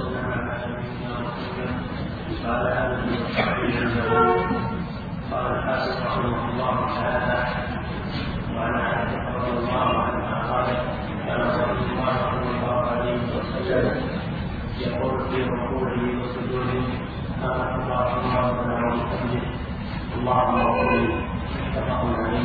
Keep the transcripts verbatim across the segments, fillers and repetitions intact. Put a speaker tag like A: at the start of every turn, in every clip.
A: وسلم على نبينا محمد وعلى آله وصحبه أجمعين. قال الحافظ رحمه الله تعالى: وعن عائشة رضي الله عنها قالت: كان رسول الله صلى الله عليه وسلم يقول في ركوعه وسجوده: سبحانك اللهم ربنا وبحمدك اللهم اغفر لي. متفق عليه.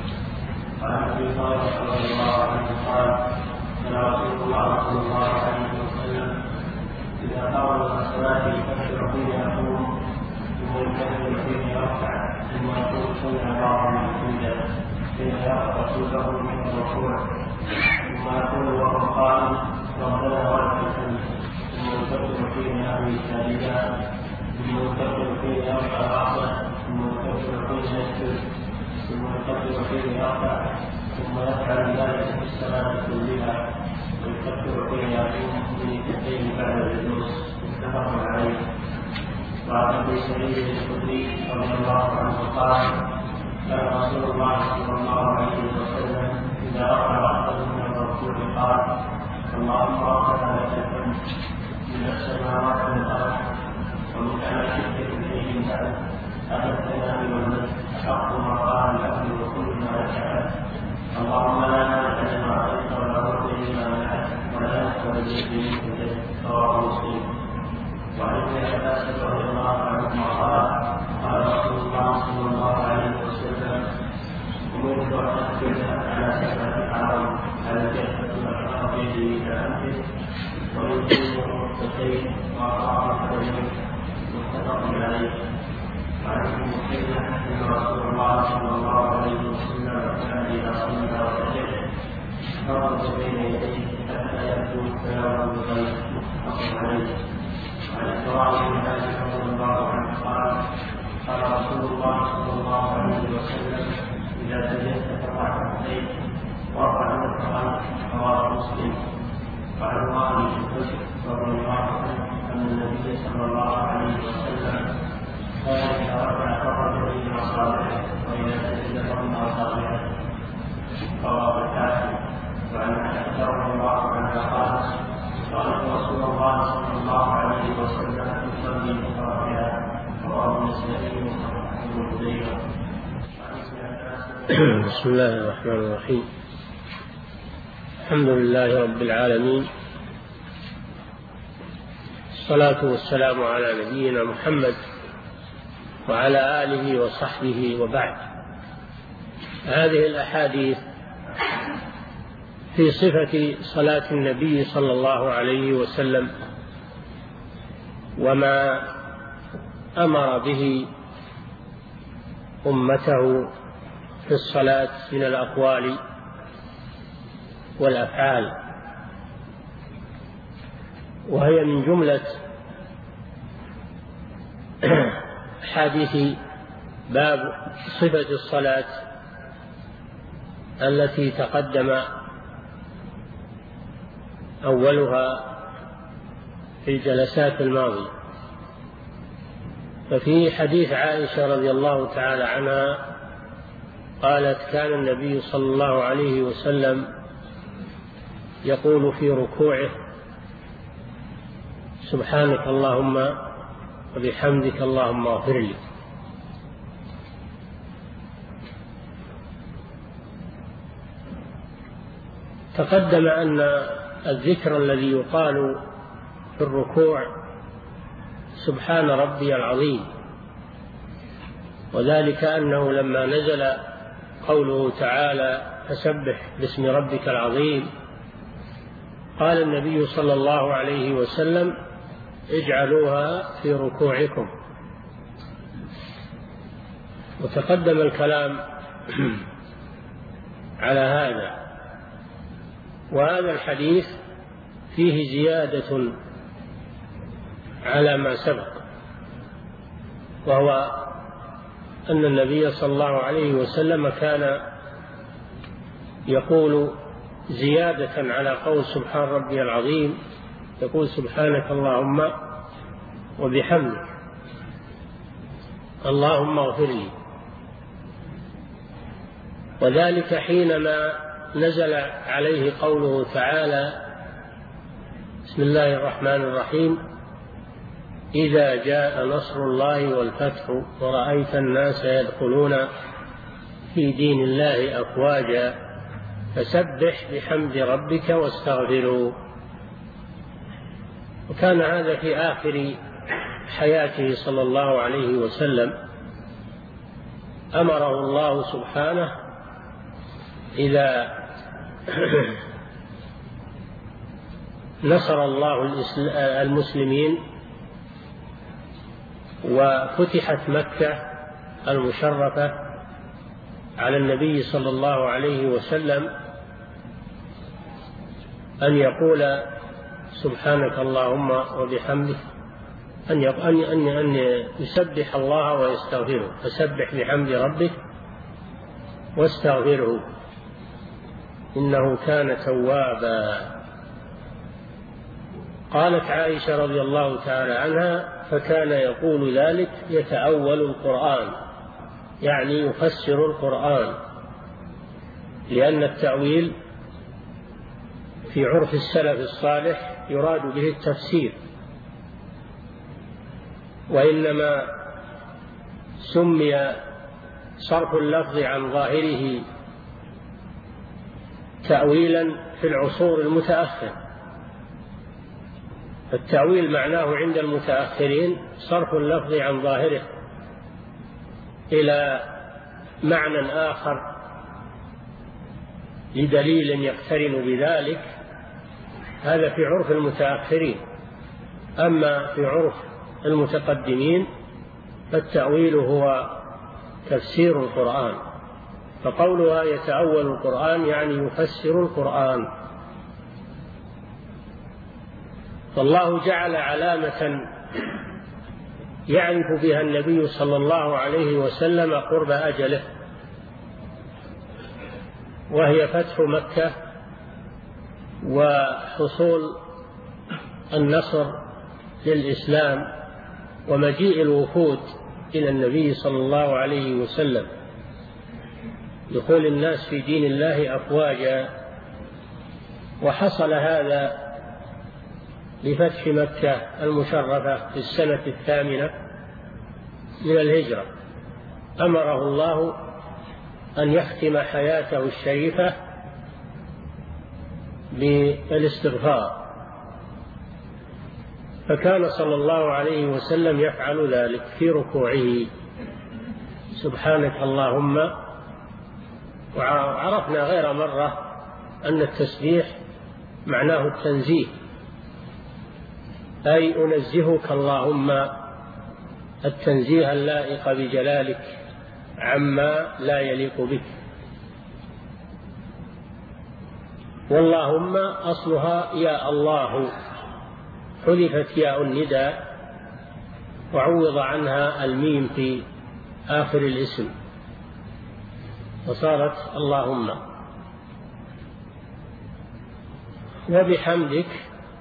A: وعن ابي هريره رضي الله عنه قال: كان رسول الله صلى الله عليه وسلم اذا قام الى الصلاه يكبر حين يقوم ثم يكبر حين يرفع ثم يقول سمع الله لمن حمده حين يرفع رسوله من الركوع ثم يقول وهو قائم: ربنا ولك الحمد. ثم يكبر حين يهوي ساجدا ثم يكبر حين يرفع راسه ثم يكبر حين يسجد ثم يكبر حين يرفع ثم يفعل ذلك في الصلاة كلها ويكبر حين يقوم من كفين بعد الجلوس. متفق عليه. وعن ابي سعيد الخدري رضي الله عنه قال: كان رسول الله صلى الله عليه وسلم اذا رفع راسه من الركوع قال: اللهم ربنا لك الحمد من السماوات والارض ومن على شركة اليه بعد أخذتنا بمن أحق ما قال العبد وكلنا لك عبد. اللهم لا نعلم لما عليك ولا رد لما منعت ولا نسأل الذي منك. رواه مسلم. وعن ابن عباس رضي الله عنهما قال: قال رسول الله صلى الله عليه وسلم: أمرت أن أسجد على سبعة أعظم على الجسد والأرض بيده كأنفه ويمكن الركبتين وأطراف القدمين. متفق عليه. وعن ابن مسلم ان رسول الله صلى الله عليه وسلم كان اذا صلى وسجد فرج بين يديه حتى يبدو كلام الغيب. متفق عليه. وعن البراء بن مالك رضي الله عنه قال: قال رسول الله صلى الله عليه وسلم: اذا سجدت فرفع كفيك وارفع نفسك. رواه مسلم. وعن وائل بن حجر رضي الله عنه ان النبي صلى الله عليه وسلم قال: إذا رفع فرج بين أصابعه وإذا سجد ضم أصابعه. رواه الحاكم. وعن عائشة رضي الله عنها قالت: رأيت رسول الله صلى الله عليه وسلم يصلي مترفعا. رواه النسائي وابن خزيمة.
B: بسم الله الرحمن الرحيم. الحمد لله رب العالمين، الصلاة والسلام على نبينا محمد وعلى آله وصحبه وبعد. هذه الأحاديث في صفة صلاة النبي صلى الله عليه وسلم وما أمر به أمته في الصلاة من الأقوال والأفعال، وهي من جملة حديث باب صفة الصلاة التي تقدم أولها في الجلسات الماضية. ففي حديث عائشة رضي الله تعالى عنها قالت: كان النبي صلى الله عليه وسلم يقول في ركوعه: سبحانك اللهم وبحمدك اللهم اغفر لي. تقدم أن الذكر الذي يقال في الركوع سبحان ربي العظيم، وذلك أنه لما نزل قوله تعالى: فسبح باسم ربك العظيم، قال النبي صلى الله عليه وسلم: اجعلوها في ركوعكم. وتقدم الكلام على هذا. وهذا الحديث فيه زيادة على ما سبق، وهو أن النبي صلى الله عليه وسلم كان يقول زيادة على قول سبحان ربي العظيم، يقول: سبحانك اللهم وبحمدك اللهم اغفر لي. وذلك حينما نزل عليه قوله تعالى: بسم الله الرحمن الرحيم. إذا جاء نصر الله والفتح ورأيت الناس يدخلون في دين الله أفواجا فسبح بحمد ربك واستغفره. وكان هذا في آخر حياته صلى الله عليه وسلم، أمره الله سبحانه إذا نصر الله المسلمين وفتحت مكة المشرفة على النبي صلى الله عليه وسلم أن يقول سبحانك اللهم وبحمدك، أن أن أن يسبح الله ويستغفره، فسبح بحمد ربك واستغفره إنه كان توابا. قالت عائشة رضي الله تعالى عنها: فكان يقول ذلك يتأول القرآن، يعني يفسر القرآن، لأن التأويل في عرف السلف الصالح يراد به التفسير، وإنما سمي صرف اللفظ عن ظاهره تأويلا في العصور المتأخرة. التأويل معناه عند المتأخرين صرف اللفظ عن ظاهره إلى معنى آخر لدليل يقترن بذلك، هذا في عرف المتأخرين. أما في عرف المتقدمين فالتأويل هو تفسير القرآن، فقولها يتأول القرآن يعني يفسر القرآن. فالله جعل علامة يعرف بها النبي صلى الله عليه وسلم قرب أجله، وهي فتح مكة وحصول النصر للإسلام ومجيء الوفود إلى النبي صلى الله عليه وسلم، دخول الناس في دين الله أفواجا. وحصل هذا لفتح مكة المشرفة في السنة الثامنة من الهجرة. أمره الله أن يختم حياته الشريفة بالاستغفار، فكان صلى الله عليه وسلم يفعل ذلك في ركوعه: سبحانك اللهم. وعرفنا غير مرة أن التسبيح معناه التنزيه، أي أنزهك اللهم التنزيه اللائق بجلالك عما لا يليق بك. واللهم أصلها يا الله، حذفت ياء النداء وعوض عنها الميم في آخر الاسم وصارت اللهم. وبحمدك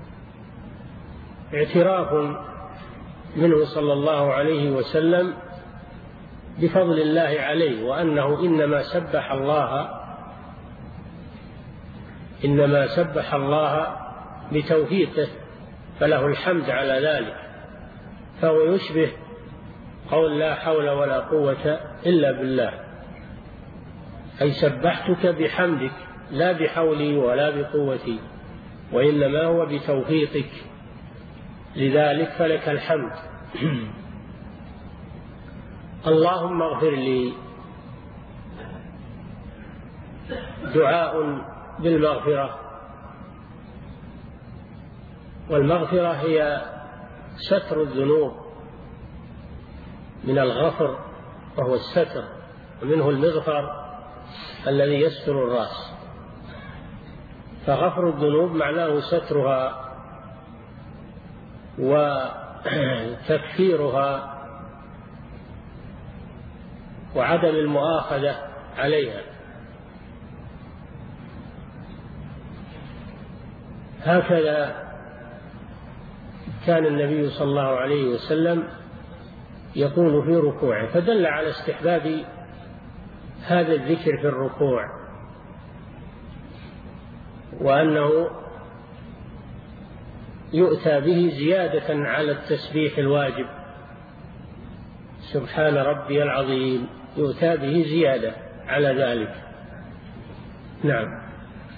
B: اعتراف منه صلى الله عليه وسلم بفضل الله عليه، وأنه إنما سبح الله إنما سبح الله بتوفيقه، فله الحمد على ذلك. فهو يشبه قول لا حول ولا قوة إلا بالله، أي سبحتك بحمدك لا بحولي ولا بقوتي، وإنما هو بتوفيقك، لذلك فلك الحمد. اللهم اغفر لي، دعاء بالمغفرة، والمغفرة هي ستر الذنوب من الغفر وهو الستر، ومنه المغفر الذي يستر الرأس. فغفر الذنوب معناه سترها وتكفيرها وعدم المؤاخذة عليها. هكذا كان النبي صلى الله عليه وسلم يقول في ركوعه، فدل على استحباب هذا الذكر في الركوع، وأنه يؤتى به زيادة على التسبيح الواجب، سبحان ربي العظيم، يؤتى به زيادة على ذلك. نعم.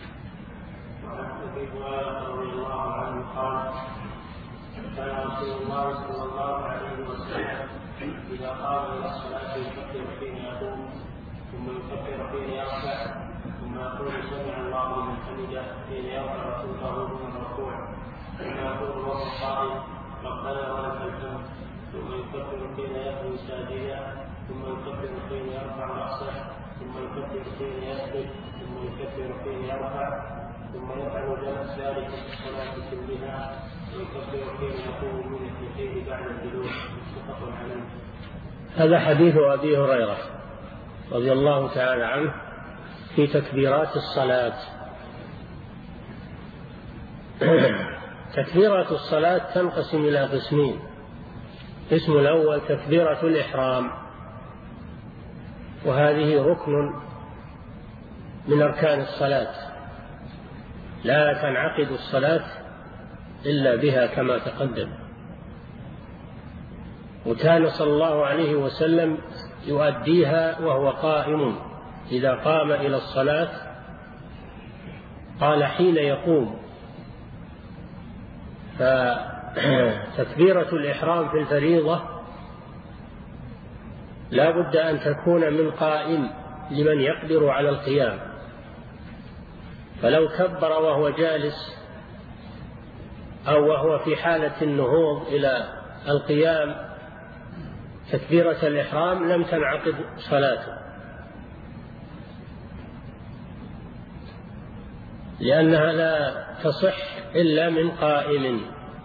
A: كان رسول الله صلى الله عليه وسلم إذا قام إلى الصلاة يكبر حين يقوم، ثم يكبر حين يركع، ثم يقول سمع الله لمن حمده حين يرفع صوته من الركوع، ثم يقول وهو قائم ربنا ولك الحمد، ثم يكبر حين يهوي ساجدا، ثم يكبر حين يرفع رأسه، ثم يكبر حين يسجد، ثم يكبر حين يرفع، ثم يفعل ذلك في الصلاة كلها، ويكبر حين يقوم من التشهد بعد الجلوس. متفق عليه.
B: هذا حديث أبي هريرة رضي الله تعالى عنه في تكبيرات الصلاة. تكبيرات الصلاة تنقسم إلى قسمين. القسم الأول تكبيرة الإحرام، وهذه ركن من أركان الصلاة، لا تنعقد الصلاة إلا بها كما تقدم. وكان صلى الله عليه وسلم يؤديها وهو قائم، إذا قام إلى الصلاة قال حين يقوم. فتكبيرة الإحرام في الفريضة لا بد أن تكون من قائم لمن يقدر على القيام، فلو كبر وهو جالس أو وهو في حالة النهوض إلى القيام تكبيرة الإحرام لم تنعقد صلاته، لأنها لا تصح إلا من قائم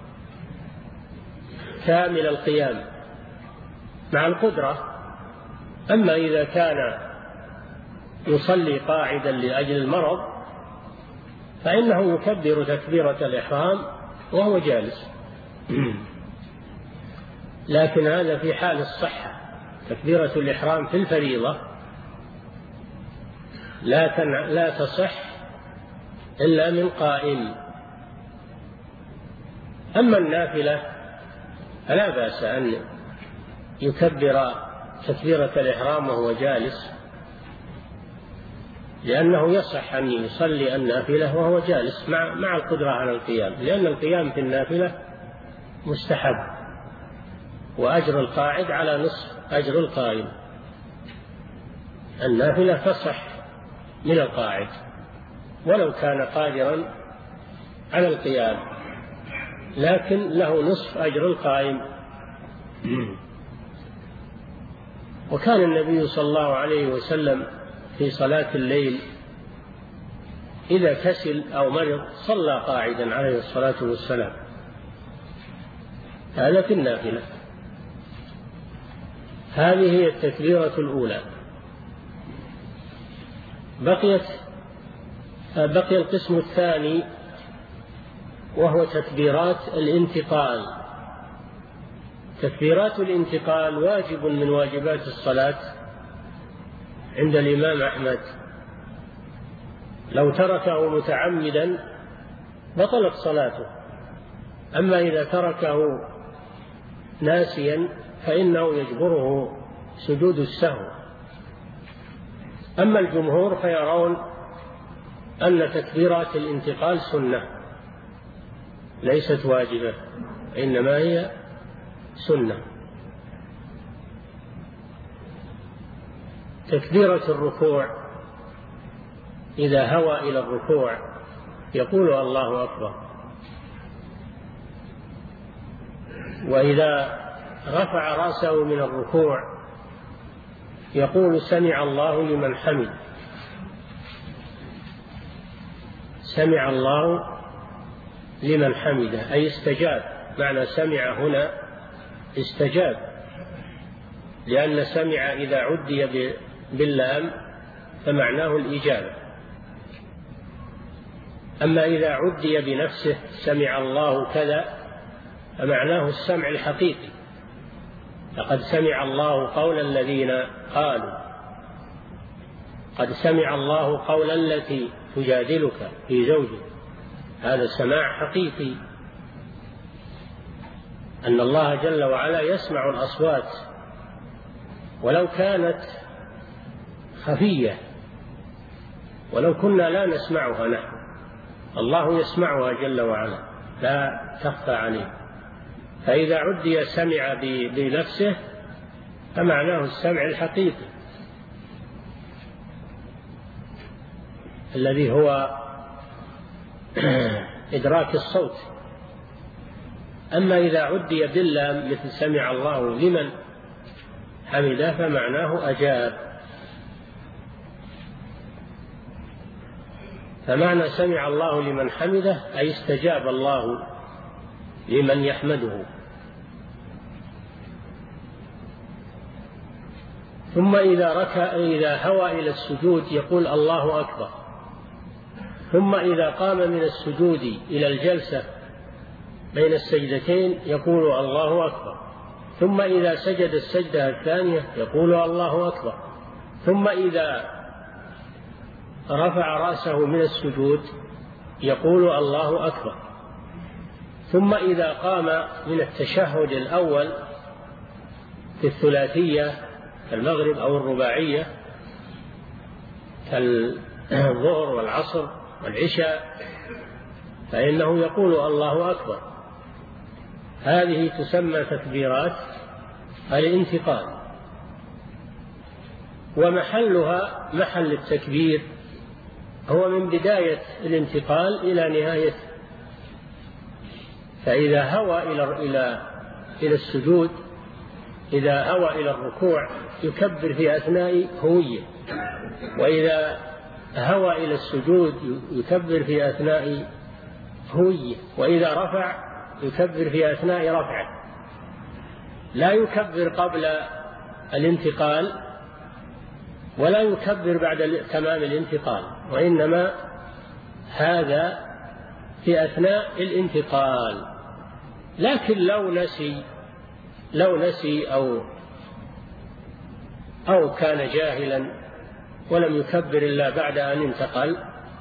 B: كامل القيام مع القدرة. أما إذا كان يصلي قاعدا لأجل المرض فإنه يكبر تكبيرة الإحرام وهو جالس. لكن هذا في حال الصحة. تكبيرة الإحرام في الفريضة لا تنع... لا تصح إلا من قائم. أما النافلة فلا بأس أن يكبر تكبيرة الإحرام وهو جالس، لأنه يصح أن يصلي النافلة وهو جالس مع مع القدرة على القيام، لأن القيام في النافلة مستحب، وأجر القاعد على نصف أجر القائم. النافلة تصح من القاعد ولو كان قادرا على القيام، لكن له نصف أجر القائم. وكان النبي صلى الله عليه وسلم في صلاة الليل إذا كسل أو مرض صلى قاعدا عليه الصلاة والسلام، هذا في النافلة. هذه هي التكبيرة الأولى. بقيت بقي القسم الثاني وهو تكبيرات الانتقال. تكبيرات الانتقال واجب من واجبات الصلاة عند الإمام أحمد، لو تركه متعمدا بطلت صلاته، أما إذا تركه ناسيا فإنه يجبره سجود السهو. أما الجمهور فيرون أن تكبيرات الانتقال سنة ليست واجبة، إنما هي سنة. تكبيرة الركوع، إذا هوى إلى الركوع يقول الله أكبر، وإذا رفع رأسه من الركوع يقول سمع الله لمن حمد. سمع الله لمن حمده أي استجاب، معنى سمع هنا استجاب، لأن سمع إذا عدي باللام فمعناه الإجابة. أما إذا عدي بنفسه سمع الله كذا فمعناه السمع الحقيقي. لقد سمع الله قول الذين قالوا، قد سمع الله قول التي تجادلك في زوجها، هذا سماع حقيقي. أن الله جل وعلا يسمع الأصوات ولو كانت خفية، ولو كنا لا نسمعها نحن، الله يسمعها جل وعلا لا تخفى عليه. فإذا عدي سمع بنفسه فمعناه السمع الحقيقي الذي هو إدراك الصوت. أما إذا عدي باللام مثل سمع الله لمن حمده فمعناه أجاب. فمعنى سمع الله لمن حمده أي استجاب الله لمن يحمده. ثم إذا ركع إذا هوى إلى السجود يقول الله أكبر. ثم إذا قام من السجود إلى الجلسة بين السجدتين يقول الله أكبر. ثم إذا سجد السجدة الثانية يقول الله أكبر. ثم إذا رفع رأسه من السجود يقول الله أكبر. ثم إذا قام من التشهد الأول في الثلاثية كالمغرب أو الرباعية كالظهر والعصر والعشاء فإنه يقول الله أكبر. هذه تسمى تكبيرات الانتقال، ومحلها محل التكبير هو من بداية الانتقال إلى نهايته. فإذا هوى إلى إلى إلى السجود إذا هوى إلى الركوع يكبر في أثناء هويه، وإذا هوى إلى السجود يكبر في أثناء هويه، وإذا رفع يكبر في أثناء رفعه. لا يكبر قبل الانتقال ولا يكبر بعد تمام الانتقال، وإنما هذا في أثناء الانتقال. لكن لو نسي لو نسي أو أو كان جاهلا ولم يكبر إلا بعد أن انتقل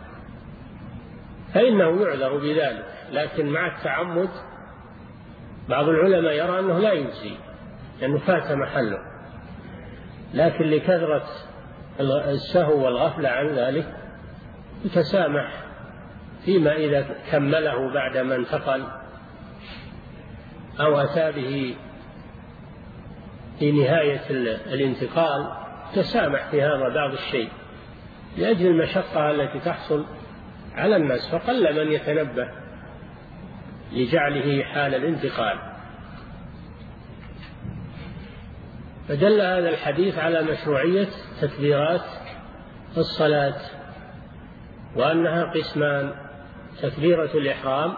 B: فإنه يعذر بذلك. لكن مع التعمد بعض العلماء يرى أنه لا يجزي لأنه فات محله، لكن لكثرة السهو والغفلة عن ذلك يتسامح فيما إذا كمله بعد ما انتقل أو أتى به في نهاية الانتقال، تسامح في هذا بعض الشيء لأجل المشقة التي تحصل على الناس، فقل من يتنبه لجعله حال الانتقال. فدل هذا الحديث على مشروعية تكبيرات الصلاة، وأنها قسمان: تكبيرة الإحرام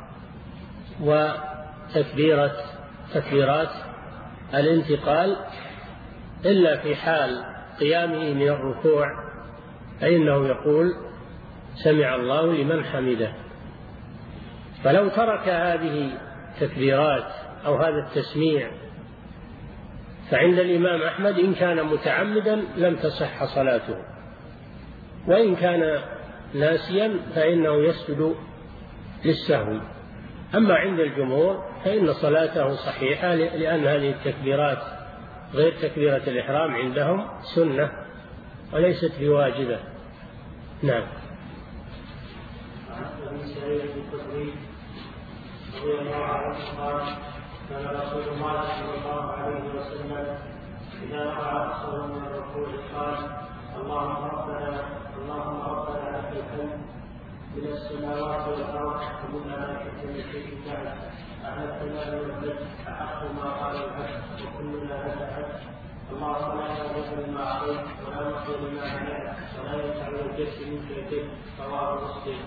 B: وتكبيرة تكبيرات الانتقال، إلا في حال قيامه من الركوع فإنه يقول سمع الله لمن حمده. فلو ترك هذه التكبيرات أو هذا التسميع فعند الإمام أحمد إن كان متعمدا لم تصح صلاته، وإن كان ناسيا فإنه يسجد للسهو. أما عند الجمهور فإن صلاته صحيحة، لأن هذه التكبيرات غير تكبيرة الإحرام عندهم سنة وليست بواجبة. نعم.
A: رضي الله عنه قال: كان رسول الله صلى الله عليه وسلم إذا رفع رأسه من الركوع قال: اللهم ربنا اللهم ربنا لك الحمد من السماوات والأرض ومن ما كتب شيء بعد أهل الثناء والمجد أحق ما قال العبد وكلنا لك عبد. اللهم لا يعلم لما أعطيت ولا نقي لما منعت ولا ينفع الجد منك الجد. رواه مسلم.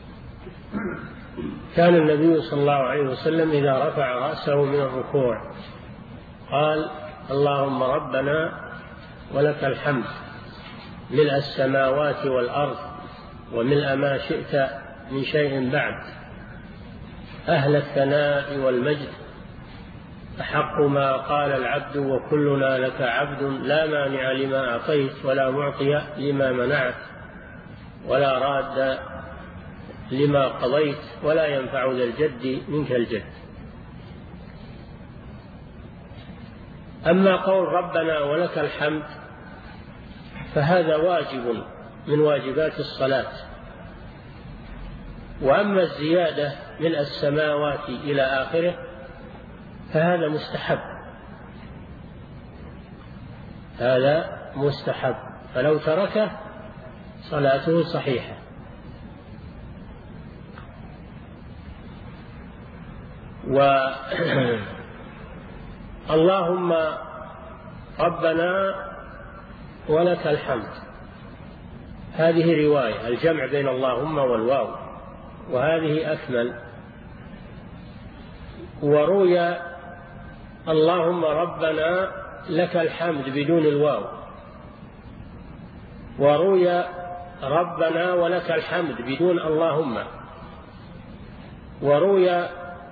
B: كان النبي صلى الله عليه وسلم إذا رفع رأسه من الركوع قال: اللهم ربنا ولك الحمد ملء السماوات والأرض وملء ما شئت من شيء بعد أهل الثناء والمجد أحق ما قال العبد وكلنا لك عبد لا مانع لما أعطيت ولا معطي لما منعت ولا راد لما قضيت ولا ينفع ذا الجد منك الجد. أما قول ربنا ولك الحمد فهذا واجب من واجبات الصلاة. وأما الزيادة من السماوات إلى آخره فهذا مستحب، هذا مستحب، فلو تركه صلاته صحيحة. اللهم ربنا ولك الحمد، هذه رواية الجمع بين اللهم والواو، وهذه أكمل. وروي اللهم ربنا لك الحمد بدون الواو، وروي ربنا ولك الحمد بدون اللهم، وروي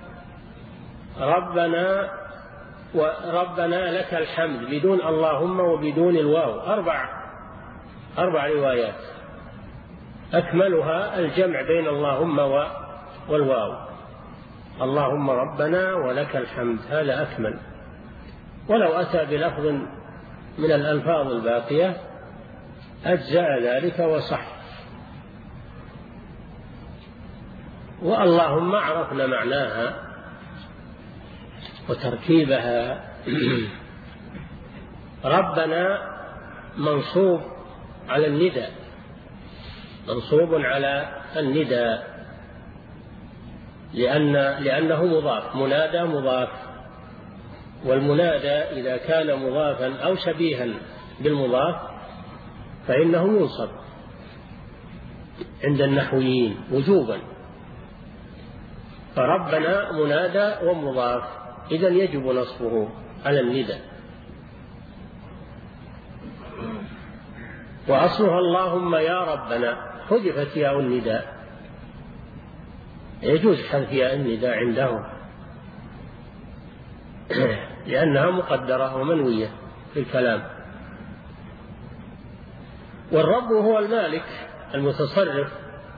B: ربنا وربنا لك الحمد بدون اللهم وبدون الواو. أربع أربع روايات، أكملها الجمع بين اللهم والواو. اللهم ربنا ولك الحمد، هذا أكمل. ولو أتى بلفظ من الألفاظ الباقية أجزاء ذلك وصح. واللهم عرفنا معناها وتركيبها. ربنا منصوب على النداء، منصوب على النداء لأن لأنه مضاف، منادى مضاف، والمنادى إذا كان مضافا أو شبيها بالمضاف فإنه ينصب عند النحويين وجوبا. فربنا منادى ومضاف، إذن يجب نصبه على النداء. وأصلها اللهم يا ربنا، حذفت ياء النداء، يجوز حذف ياء النداء عندهم لأنها مقدرة ومنوية في الكلام. والرب هو المالك المتصرف،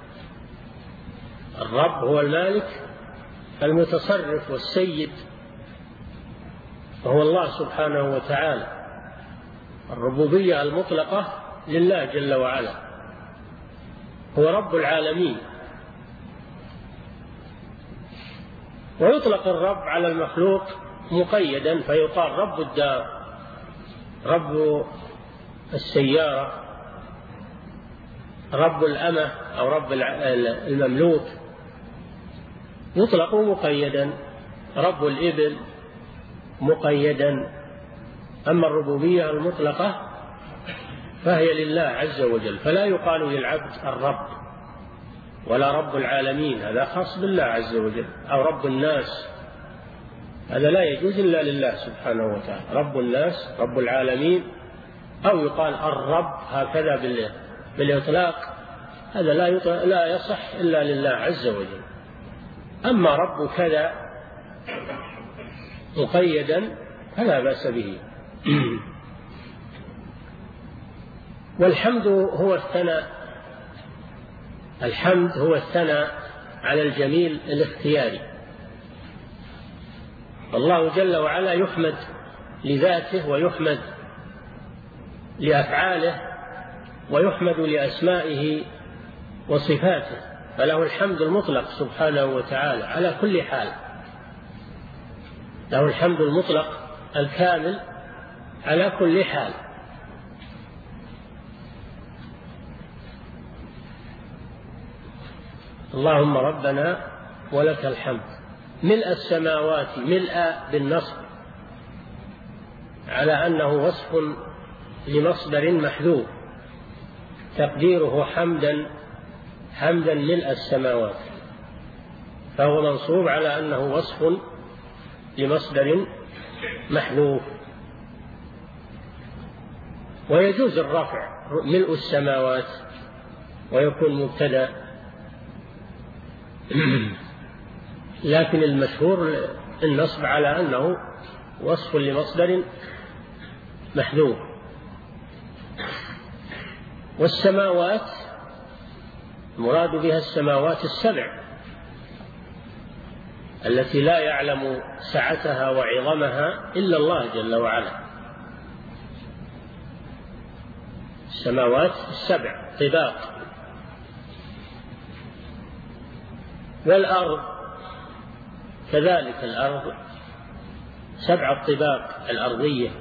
B: الرب هو المالك المتصرف والسيد، وهو الله سبحانه وتعالى. الربوبية المطلقة لله جل وعلا، هو رب العالمين. ويطلق الرب على المخلوق مقيدا فيقال رب الدار، رب السيارة، رب الأمة أو رب المملوك، يطلق مقيدا، رب الإبل مقيدا. أما الربوبية المطلقة فهي لله عز وجل، فلا يقال للعبد الرب ولا رب العالمين، هذا خاص بالله عز وجل، أو رب الناس، هذا لا يجوز إلا لله سبحانه وتعالى. رب الناس، رب العالمين، أو يقال الرب هكذا بالإطلاق، هذا لا لا يصح إلا لله عز وجل. أما رب كذا مقيدا فلا بأس به. والحمد هو الثناء، الحمد هو الثناء على الجميل الاختياري. الله جل وعلا يحمد لذاته، ويحمد لأفعاله، ويحمد لأسمائه وصفاته، فله الحمد المطلق سبحانه وتعالى على كل حال، له الحمد المطلق الكامل على كل حال. اللهم ربنا ولك الحمد، ملء السماوات، ملء بالنصب على أنه وصف لمصدر محذوف، تقديره حمدا، حمدا ملء السماوات، فهو منصوب على أنه وصف لمصدر محذوف. ويجوز الرفع ملء السماوات ويكون مبتدأ، لكن المشهور النصب على أنه وصف لمصدر محذوف. والسماوات مراد بها السماوات السبع، التي لا يعلم سعتها وعظمها إلا الله جل وعلا. السماوات السبع طباق، والأرض كذلك، الأرض سبع الطباق الأرضية.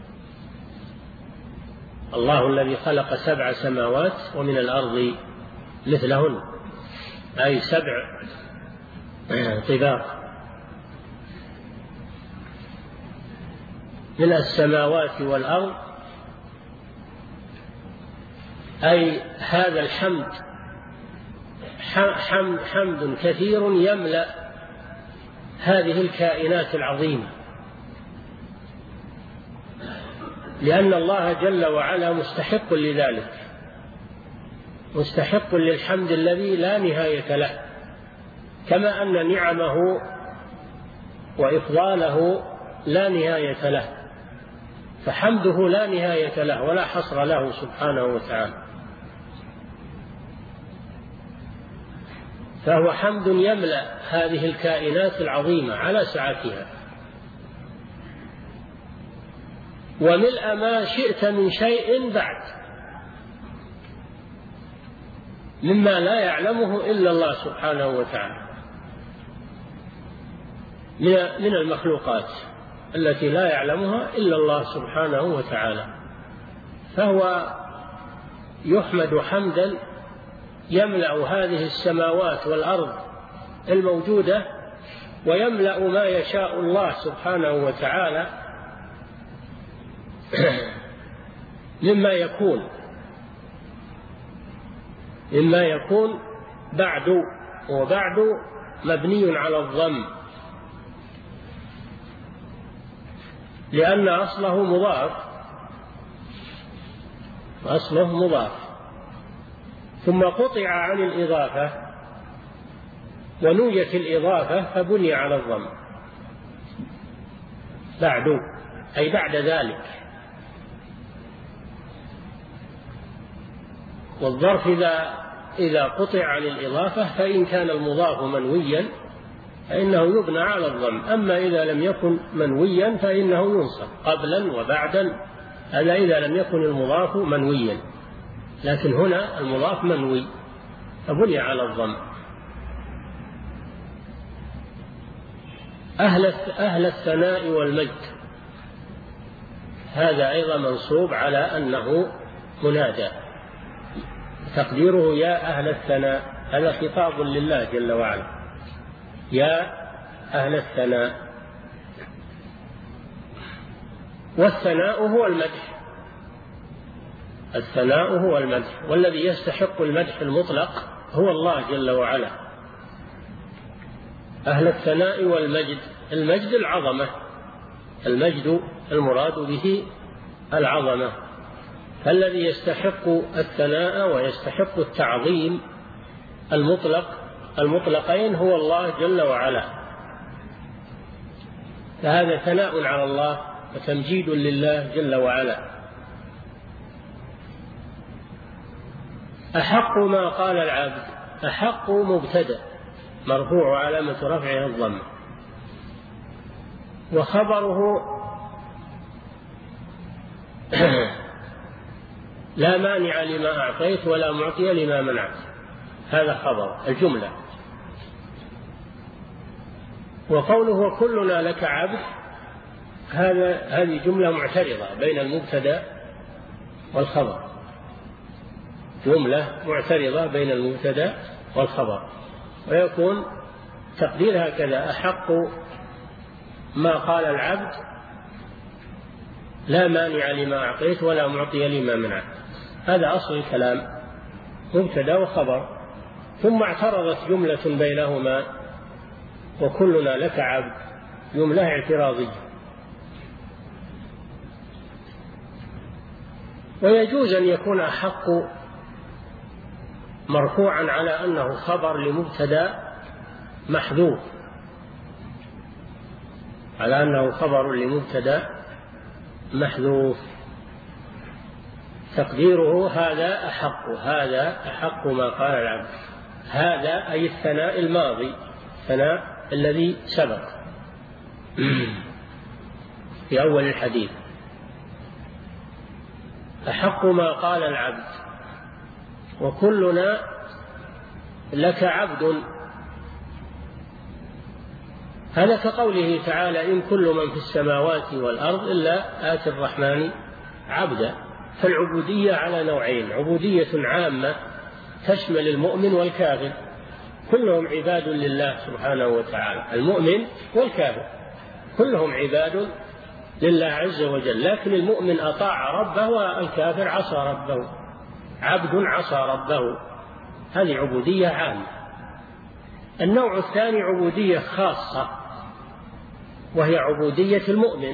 B: الله الذي خلق سبع سماوات ومن الأرض مثلهن، أي سبع طباق. من السماوات والأرض أي هذا الحمد حمد كثير يملأ هذه الكائنات العظيمة، لأن الله جل وعلا مستحق لذلك، مستحق للحمد الذي لا نهاية له، كما أن نعمه وإفضاله لا نهاية له، فحمده لا نهاية له ولا حصر له سبحانه وتعالى. فهو حمد يملأ هذه الكائنات العظيمة على سعتها، وملء ما شئت من شيء بعد مما لا يعلمه إلا الله سبحانه وتعالى من المخلوقات التي لا يعلمها إلا الله سبحانه وتعالى. فهو يحمد حمدا يملأ هذه السماوات والأرض الموجودة، ويملأ ما يشاء الله سبحانه وتعالى مما يكون مما يكون بعد، وبعد مبني على الضم لأن أصله مضاف، أصله مضاف ثم قطع عن الإضافة ونوجت الإضافة فبني على الضم. بعد أي بعد ذلك. والظرف إذا إذا قطع عن الإضافة فإن كان المضاف منويا فإنه يبنى على الضم، أما إذا لم يكن منويا فإنه ينصب قبلا وبعدا، هذا إذا لم يكن المضاف منويا، لكن هنا المضاف منوي فبني على الضم. أهل أهل الثناء والمجد، هذا أيضا منصوب على أنه منادى، تقديره يا أهل الثناء، هذا خطاب لله جل وعلا، يا أهل الثناء. والثناء هو المدح، الثناء هو المدح، والذي يستحق المدح المطلق هو الله جل وعلا. أهل الثناء والمجد، المجد العظمة، المجد المراد به العظمة، فالذي يستحق الثناء ويستحق التعظيم المطلق المطلقين هو الله جل وعلا، فهذا ثناء على الله وتمجيد لله جل وعلا. أحق ما قال العبد، أحق مبتدأ مرفوع علامة رفعه الضم، وخبره لا مانع لما أعطيت ولا معطي لما منعت، هذا خبر الجملة. وقوله كلنا لك عبد، هذا هذه جملة معترضة بين المبتدأ والخبر، جملة معترضة بين المبتدأ والخبر، ويكون تقدير هكذا: أحق ما قال العبد لا مانع لما أعطيت ولا معطي لما منعت، هذا أصل الكلام، مبتدأ وخبر. ثم اعترضت جملة بينهما وكلنا لك عبد، جملة اعتراضية. ويجوز أن يكون أحق مرفوعا على أنه خبر لمبتدأ محذوف، على أنه خبر لمبتدأ محذوف، تقديره هذا أحق، هذا أحق ما قال العبد، هذا أي الثناء الماضي، ثناء الذي سبق في أول الحديث. أحق ما قال العبد وكلنا لك عبد. هذا كقوله تعالى إن كل من في السماوات والأرض إلا آتي الرحمن عبدا. فالعبودية على نوعين: عبودية عامة تشمل المؤمن والكافر، كلهم عباد لله سبحانه وتعالى، المؤمن والكافر كلهم عباد لله عز وجل، لكن المؤمن أطاع ربه والكافر عصى ربه، عبد عصى ربه. هذه عبودية عامة. النوع الثاني عبودية خاصة، وهي عبودية المؤمن،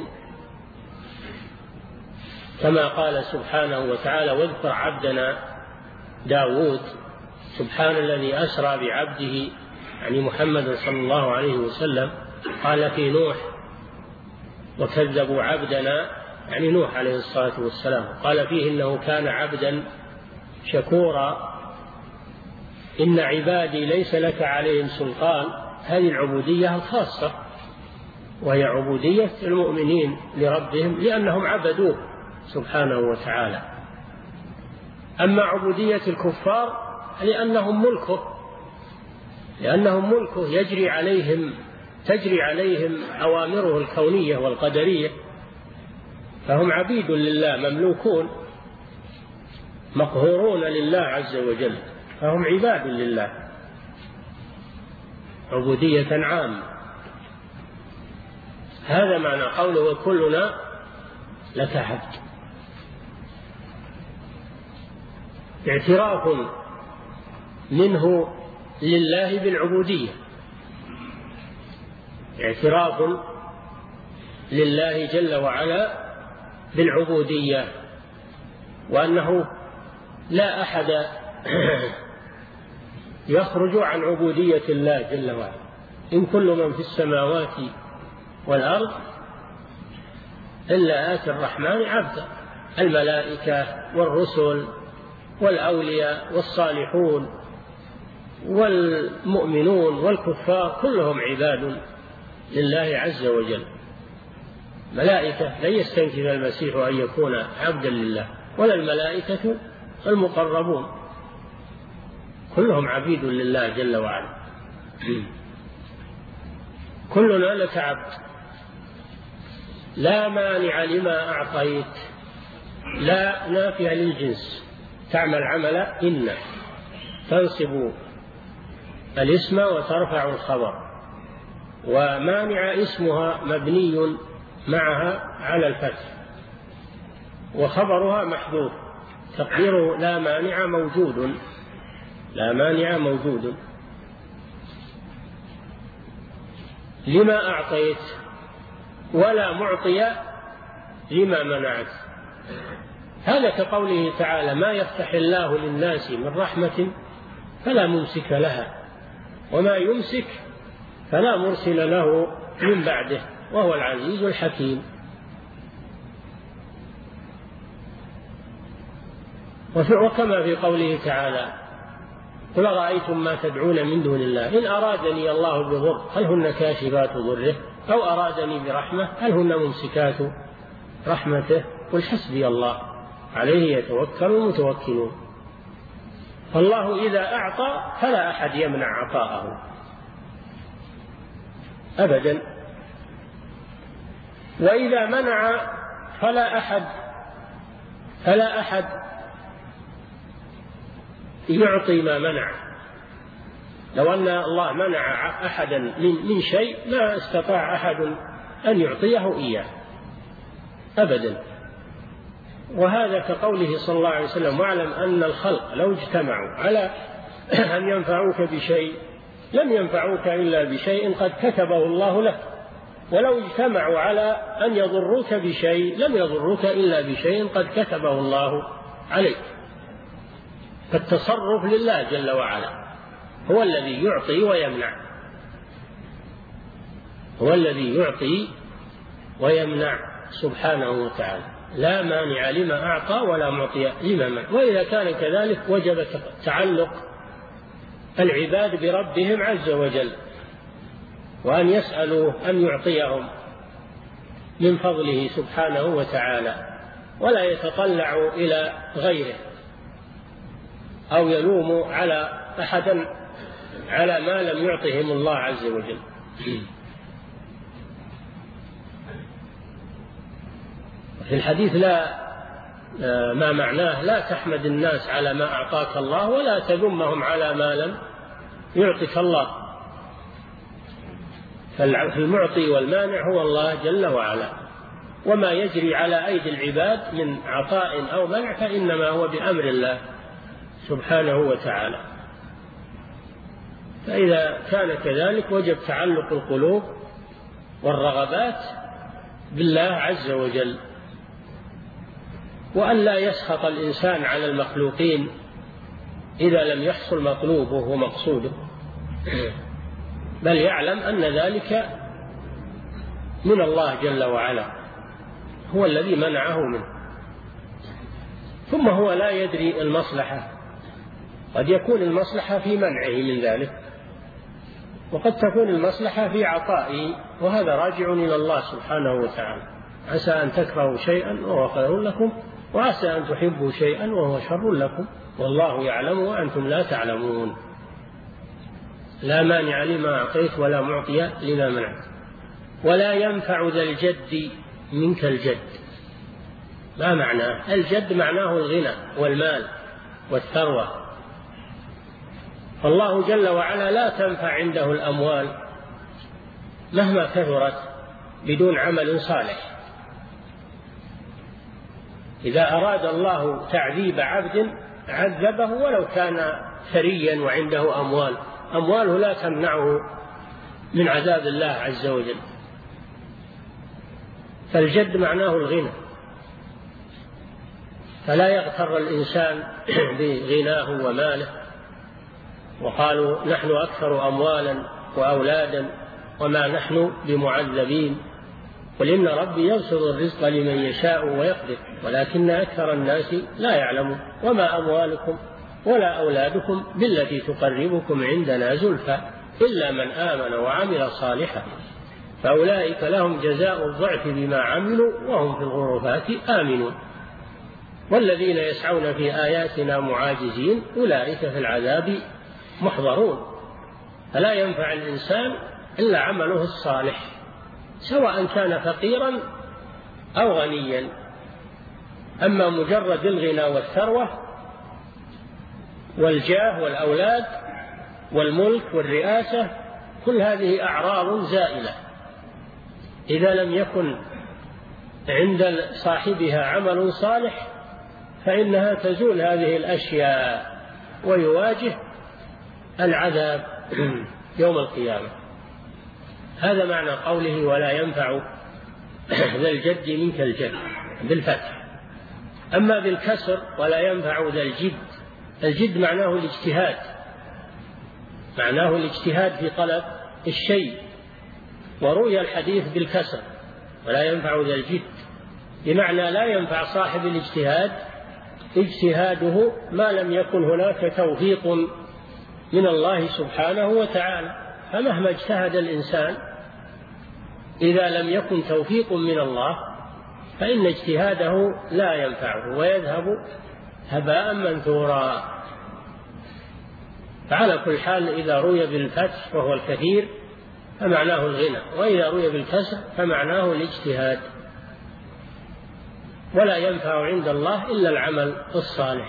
B: كما قال سبحانه وتعالى واذكر عبدنا داود. سبحان الذي أسرى بعبده، يعني محمد صلى الله عليه وسلم. قال في نوح وكذبوا عبدنا، يعني نوح عليه الصلاة والسلام، قال فيه إنه كان عبدا شكورا إن عبادي ليس لك عليهم سلطان. هذه العبودية الخاصة، وهي عبودية المؤمنين لربهم لأنهم عبدوه سبحانه وتعالى. أما عبودية الكفار لأنهم ملكه، لأنهم ملكه يجري عليهم تجري عليهم أوامره الكونية والقدرية، فهم عبيد لله مملوكون مقهورون لله عز وجل، فهم عباد لله. عبودية عامة. هذا معنى قوله وكلنا لك عبد. اعتراف منه لله بالعبودية، اعتراف لله جل وعلا بالعبودية، وأنه لا أحد يخرج عن عبودية الله جل وعلا. إن كل من في السماوات والأرض إلا آتي الرحمن عبدا. الملائكة والرسل والأولياء والصالحون والمؤمنون والكفار كلهم عباد لله عز وجل. ملائكة لن يستنكف المسيح أن يكون عبدا لله، ولا الملائكة المقربون، كلهم عبيد لله جل وعلا. كلنا لك عبد. لا مانع لما أعطيت، لا نافية للجنس، تعمل عمل إن، تنصب الاسم وترفع الخبر، ومانع اسمها مبني معها على الفتح، وخبرها محذوف تقديره لا مانع موجود، لا مانع موجود. لما أعطيت ولا معطي لما منعت. هذا كقوله تعالى ما يفتح الله للناس من رحمة فلا ممسك لها وما يمسك فلا مرسل له من بعده وهو العزيز الحكيم. وكما في قوله تعالى قل رأيتم ما تدعون من دون الله إن أرادني الله بضر هل هن كاشفات ضره أو أرادني برحمة هل هن ممسكات رحمته قل حسبي الله عليه يتوكل المتوكلون. فالله إذا أعطى فلا أحد يمنع عطاءه أبدا، وإذا منع فلا أحد فلا أحد يعطي ما منع. لو أن الله منع أحدا من شيء ما استطاع أحد أن يعطيه إياه أبدا. وهذا كقوله صلى الله عليه وسلم واعلم أن الخلق لو اجتمعوا على أن ينفعوك بشيء لم ينفعوك إلا بشيء قد كتبه الله لك، ولو اجتمعوا على أن يضروك بشيء لم يضروك إلا بشيء قد كتبه الله عليك. فالتصرف لله جل وعلا، هو الذي يعطي ويمنع، هو الذي يعطي ويمنع سبحانه وتعالى. لا مانع لما أعطى ولا معطي لما منع. وإذا كان كذلك وجب تعلق العباد بربهم عز وجل، وأن يسألوا أن يعطيهم من فضله سبحانه وتعالى، ولا يتطلعوا إلى غيره أو يلوموا على أحدا على ما لم يعطهم الله عز وجل. في الحديث لا ما معناه لا تحمد الناس على ما أعطاك الله ولا تذمهم على ما لم يعطك الله، فالمعطي والمانع هو الله جل وعلا، وما يجري على أيدي العباد من عطاء أو منع فإنما هو بأمر الله سبحانه وتعالى. فإذا كان كذلك وجب تعلق القلوب والرغبات بالله عز وجل، وأن لا يسخط الإنسان على المخلوقين إذا لم يحصل مطلوبه ومقصوده، بل يعلم أن ذلك من الله جل وعلا، هو الذي منعه منه. ثم هو لا يدري المصلحة، قد يكون المصلحة في منعه من ذلك، وقد تكون المصلحة في عطائه، وهذا راجع إلى الله سبحانه وتعالى. عسى أن تكرهوا شيئا وهو خير لكم، وعسى أن تحبوا شيئا وهو شر لكم، والله يعلم وأنتم لا تعلمون. لا مانع لما أعطيت ولا معطي لما منعت. ولا ينفع ذا الجد منك الجد. ما معناه؟ الجد معناه الغنى والمال والثروة، فالله جل وعلا لا تنفع عنده الأموال مهما كثرت بدون عمل صالح. إذا أراد الله تعذيب عبد عذبه ولو كان ثريا وعنده أموال، أمواله لا تمنعه من عذاب الله عز وجل. فالجد معناه الغنى، فلا يغتر الإنسان بغناه وماله وقالوا نحن أكثر أموالا وأولادا وما نحن بمعذبين، قل إن ربي يبسط الرزق لمن يشاء ويقدر ولكن أكثر الناس لا يعلمون. وما أموالكم ولا أولادكم بالتي تقربكم عندنا زلفى إلا من آمن وعمل صالحا فأولئك لهم جزاء الضعف بما عملوا وهم في الغرفات آمنون. والذين يسعون في آياتنا معاجزين أولئك في العذاب محضرون. فلا ينفع الإنسان إلا عمله الصالح، سواء كان فقيرا أو غنيا. أما مجرد الغنى والثروة والجاه والأولاد والملك والرئاسة كل هذه أعراض زائلة، إذا لم يكن عند صاحبها عمل صالح فإنها تزول هذه الأشياء ويواجه العذاب يوم القيامة. هذا معنى قوله ولا ينفع ذا الجد منك الجد بالفتح. أما بالكسر ولا ينفع ذا الجد، الجد معناه الاجتهاد، معناه الاجتهاد في طلب الشيء. وروي الحديث بالكسر ولا ينفع ذا الجد، بمعنى لا ينفع صاحب الاجتهاد اجتهاده ما لم يكن هناك توفيق من الله سبحانه وتعالى. فمهما اجتهد الإنسان إذا لم يكن توفيق من الله فإن اجتهاده لا ينفعه ويذهب هباء منثورا. فعلى كل حال إذا روي بالفتح وهو الكثير فمعناه الغنى، وإذا روي بالكسر فمعناه الاجتهاد. ولا ينفع عند الله إلا العمل الصالح.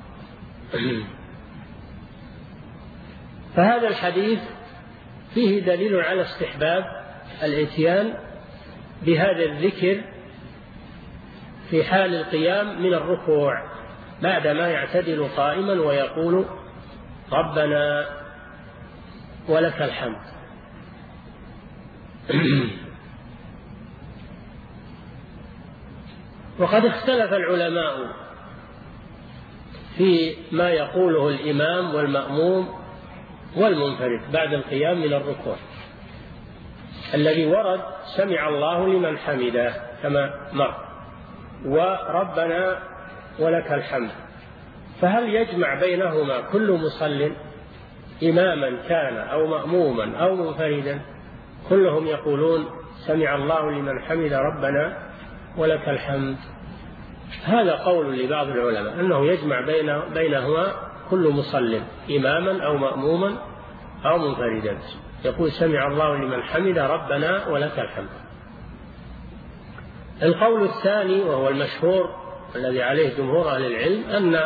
B: فهذا الحديث فيه دليل على استحباب الإتيان بهذا الذكر في حال القيام من الركوع بعدما يعتدل قائما ويقول ربنا ولك الحمد. وقد اختلف العلماء في ما يقوله الإمام والمأموم والمنفرد بعد القيام من الركوع. الذي ورد سمع الله لمن حمده كما مر، وربنا ولك الحمد. فهل يجمع بينهما كل مصل إماما كان أو مأموما أو منفردا؟ كلهم يقولون سمع الله لمن حمد ربنا ولك الحمد. هذا قول لبعض العلماء أنه يجمع بين بينهما كل مصل إماما أو مأموما أو منفردا، يقول سمع الله لمن حمد ربنا ولك الحمد. القول الثاني وهو المشهور الذي عليه جمهور أهل العلم أن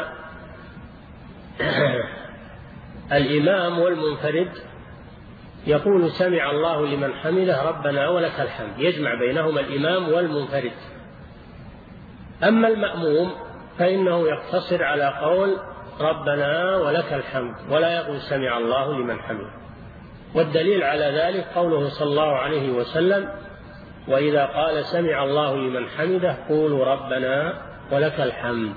B: الإمام والمنفرد يقول سمع الله لمن حمده ربنا ولك الحمد، يجمع بينهما الإمام والمنفرد. أما المأموم فإنه يقتصر على قول ربنا ولك الحمد ولا يقول سمع الله لمن حمده. والدليل على ذلك قوله صلى الله عليه وسلم وإذا قال سمع الله لمن حمده قولوا ربنا ولك الحمد.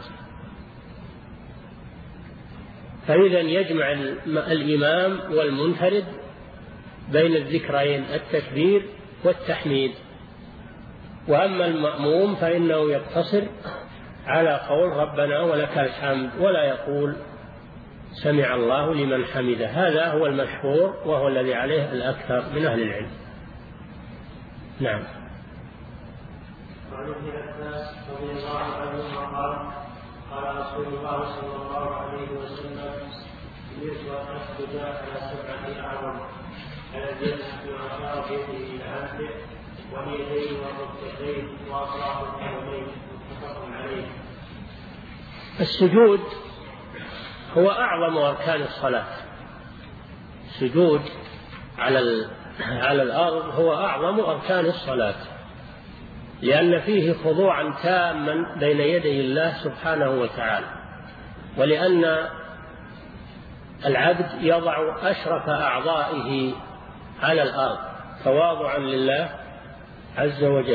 B: فإذا يجمع الإمام والمنفرد بين الذكرين التكبير والتحميد. وأما المأموم فإنه يقتصر على قول ربنا ولك الحمد ولا يقول سمع الله لمن حمده. هذا هو المشهور وهو الذي عليه الأكثر من أهل العلم. نعم.
A: وعن ابن عباس رضي الله عنهما قال قال رسول الله صلى الله عليه وسلم أمرت أن أسجد على سبعة أعظم على الجنة وأشار بيده إلى أنفه واليدين والركبتين وأطراف القدمين متفق عليه.
B: السجود هو أعظم أركان الصلاة. السجود على على الأرض هو أعظم أركان الصلاة، لأن فيه خضوعا تاما بين يدي الله سبحانه وتعالى، ولأن العبد يضع أشرف أعضائه على الأرض تواضعا لله عز وجل،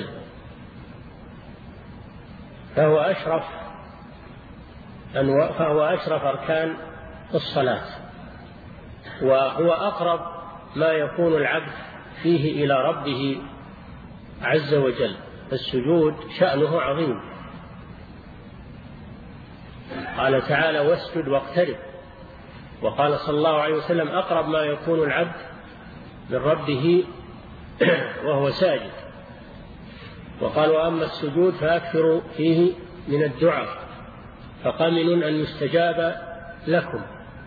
B: فهو أشرف فهو أشرف أركان الصلاة، وهو أقرب ما يكون العبد فيه إلى ربه عز وجل. السجود شأنه عظيم. قال تعالى واسجد واقترب، وقال صلى الله عليه وسلم أقرب ما يكون العبد من ربه وهو ساجد. وقال وأما السجود فأكثروا فيه من الدعاء فقمن أن يستجاب لكم.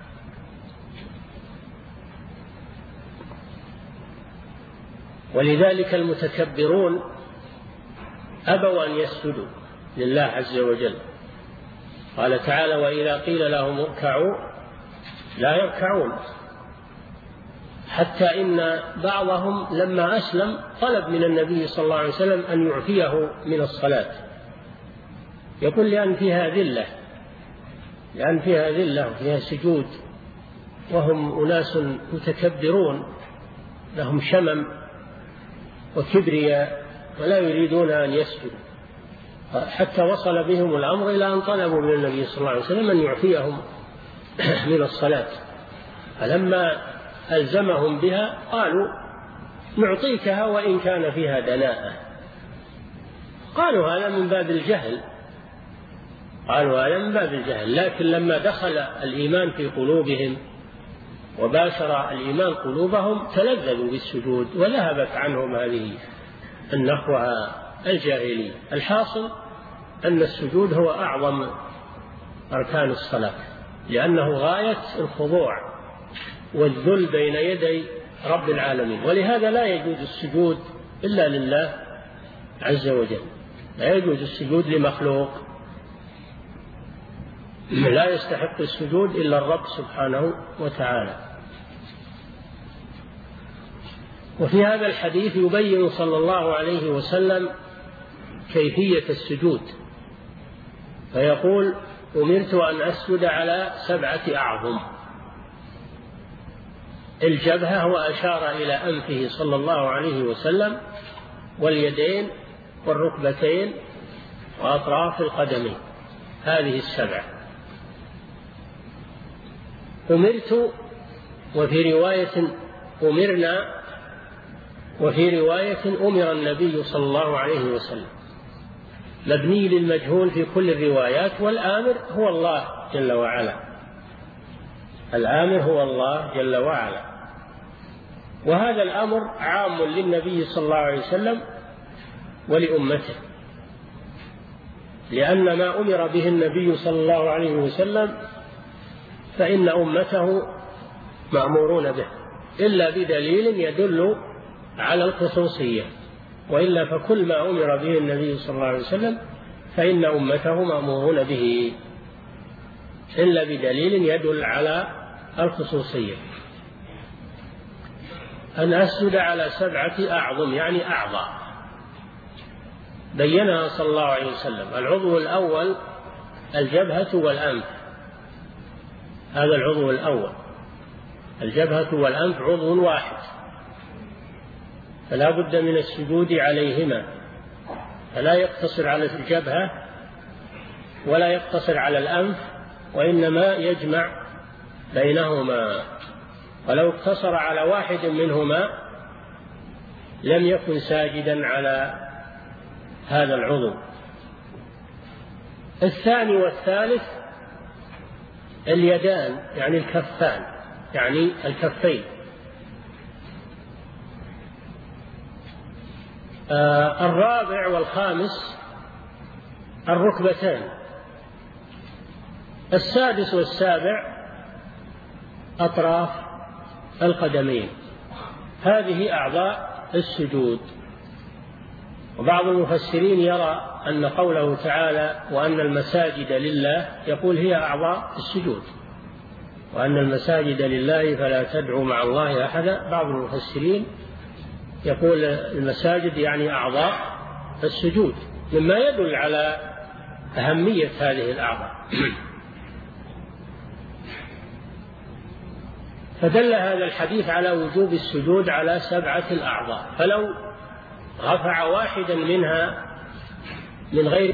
B: ولذلك المتكبرون أبوا أن يسجدوا لله عز وجل. قال تعالى وإذا قيل لهم اركعوا لا يركعون، حتى إن بعضهم لما أسلم طلب من النبي صلى الله عليه وسلم أن يعفيه من الصلاة، يقول لأن فيها ذلة لأن فيها ذلة وفيها سجود، وهم أناس متكبرون لهم شمم وكبرياء ولا يريدون أن يسجدوا، حتى وصل بهم الأمر إلى أن طلبوا من النبي صلى الله عليه وسلم أن يعفيهم من الصلاة. فلما ألزمهم بها قالوا نعطيكها وإن كان فيها دناءة. قالوا هذا من باب الجهل قالوا هذا من باب الجهل لكن لما دخل الإيمان في قلوبهم وباشر الإيمان قلوبهم تلذذوا بالسجود وذهبت عنهم هذه النخوة الجاهلية. الحاصل أن السجود هو أعظم أركان الصلاة، لأنه غاية الخضوع والذل بين يدي رب العالمين، ولهذا لا يجوز السجود إلا لله عز وجل، لا يجوز السجود لمخلوق، لا يستحق السجود إلا الرب سبحانه وتعالى. وفي هذا الحديث يبين صلى الله عليه وسلم كيفية السجود، فيقول أمرت أن أسجد على سبعة أعظم. الجبهة وأشار إلى أنفه صلى الله عليه وسلم، واليدين والركبتين وأطراف القدمين، هذه السبعة. أمرت وفي رواية أمرنا وفي رواية أمر النبي صلى الله عليه وسلم، مبني للمجهول في كل الروايات، والآمر هو الله جل وعلا الآمر هو الله جل وعلا. وهذا الأمر عام للنبي صلى الله عليه وسلم ولأمته، لأن ما أمر به النبي صلى الله عليه وسلم فإن أمته مأمورون به، إلا بدليل يدل على الخصوصية، وإلا فكل ما أمر به النبي صلى الله عليه وسلم فإن أمته مأمورون به، إلا بدليل يدل على الخصوصية. أن أسجد على سبعة أعظم يعني أعضاء بينها صلى الله عليه وسلم. العضو الأول الجبهة والأنف، هذا العضو الأول، الجبهة والأنف عضو واحد، فلا بد من السجود عليهما، فلا يقتصر على الجبهة ولا يقتصر على الأنف، وإنما يجمع بينهما، ولو اقتصر على واحد منهما لم يكن ساجدا على هذا العضو. الثاني والثالث اليدان يعني الكفان، يعني الكفين. آه الرابع والخامس الركبتان. السادس والسابع أطراف القدمين. هذه أعضاء السجود. وبعض المفسرين يرى أن قوله تعالى وأن المساجد لله يقول هي أعضاء السجود، وأن المساجد لله فلا تدعوا مع الله أحدا. بعض المفسرين يقول المساجد يعني أعضاء السجود، مما يدل على أهمية هذه الأعضاء. فدل هذا الحديث على وجوب السجود على سبعة الأعضاء، فلو رفع واحدا منها من غير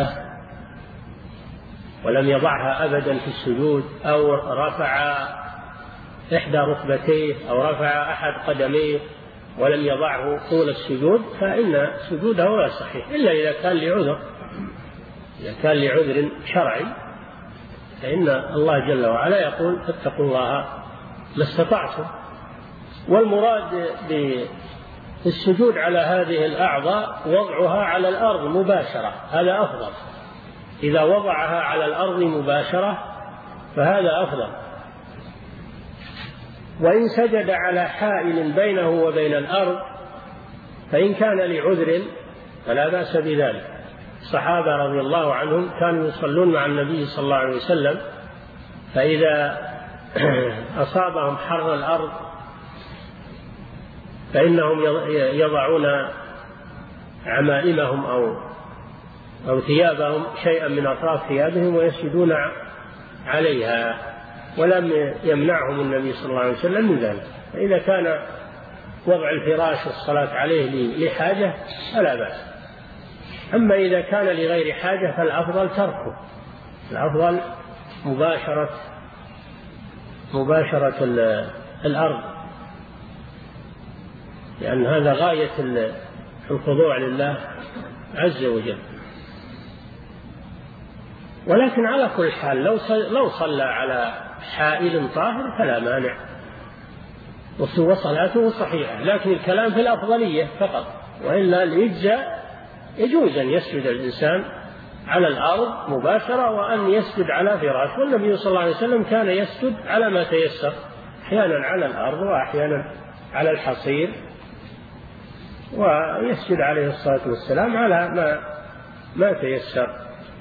B: ولم يضعها أبدا في السجود، أو رفع إحدى ركبتيه أو رفع أحد قدميه ولم يضعه طول السجود، فإن سجوده لا صحيح، إلا إذا كان لعذر، إذا كان لعذر شرعي، فإن الله جل وعلا يقول فاتقوا الله ما استطعتم. والمراد بالسجود على هذه الأعضاء وضعها على الأرض مباشرة، هذا أفضل. إذا وضعها على الأرض مباشرة فهذا أفضل. وإن سجد على حائل بينه وبين الأرض فإن كان لعذر فلا بأس بذلك. الصحابة رضي الله عنهم كانوا يصلون مع النبي صلى الله عليه وسلم، فإذا أصابهم حر الأرض فإنهم يضعون عمائمهم أو أو ثيابهم شيئا من أطراف ثيابهم ويسجدون عليها، ولم يمنعهم النبي صلى الله عليه وسلم من ذلك. فإذا كان وضع الفراش والصلاة عليه لحاجة فلا بأس. أما إذا كان لغير حاجة فالأفضل تركه، الأفضل مباشرة مباشرة الأرض، لأن هذا غاية الخضوع لله عز وجل. ولكن على كل حال لو لو صلى على حائل طاهر فلا مانع وصلاته صحيحة، لكن الكلام في الأفضلية فقط، وإلا الإجزاء يجوز أن يسجد الإنسان على الأرض مباشرة وأن يسجد على فراش. والنبي صلى الله عليه وسلم كان يسجد على ما تيسر، أحيانا على الأرض وأحيانا على الحصير، ويسجد عليه الصلاة والسلام على ما ما تيسر.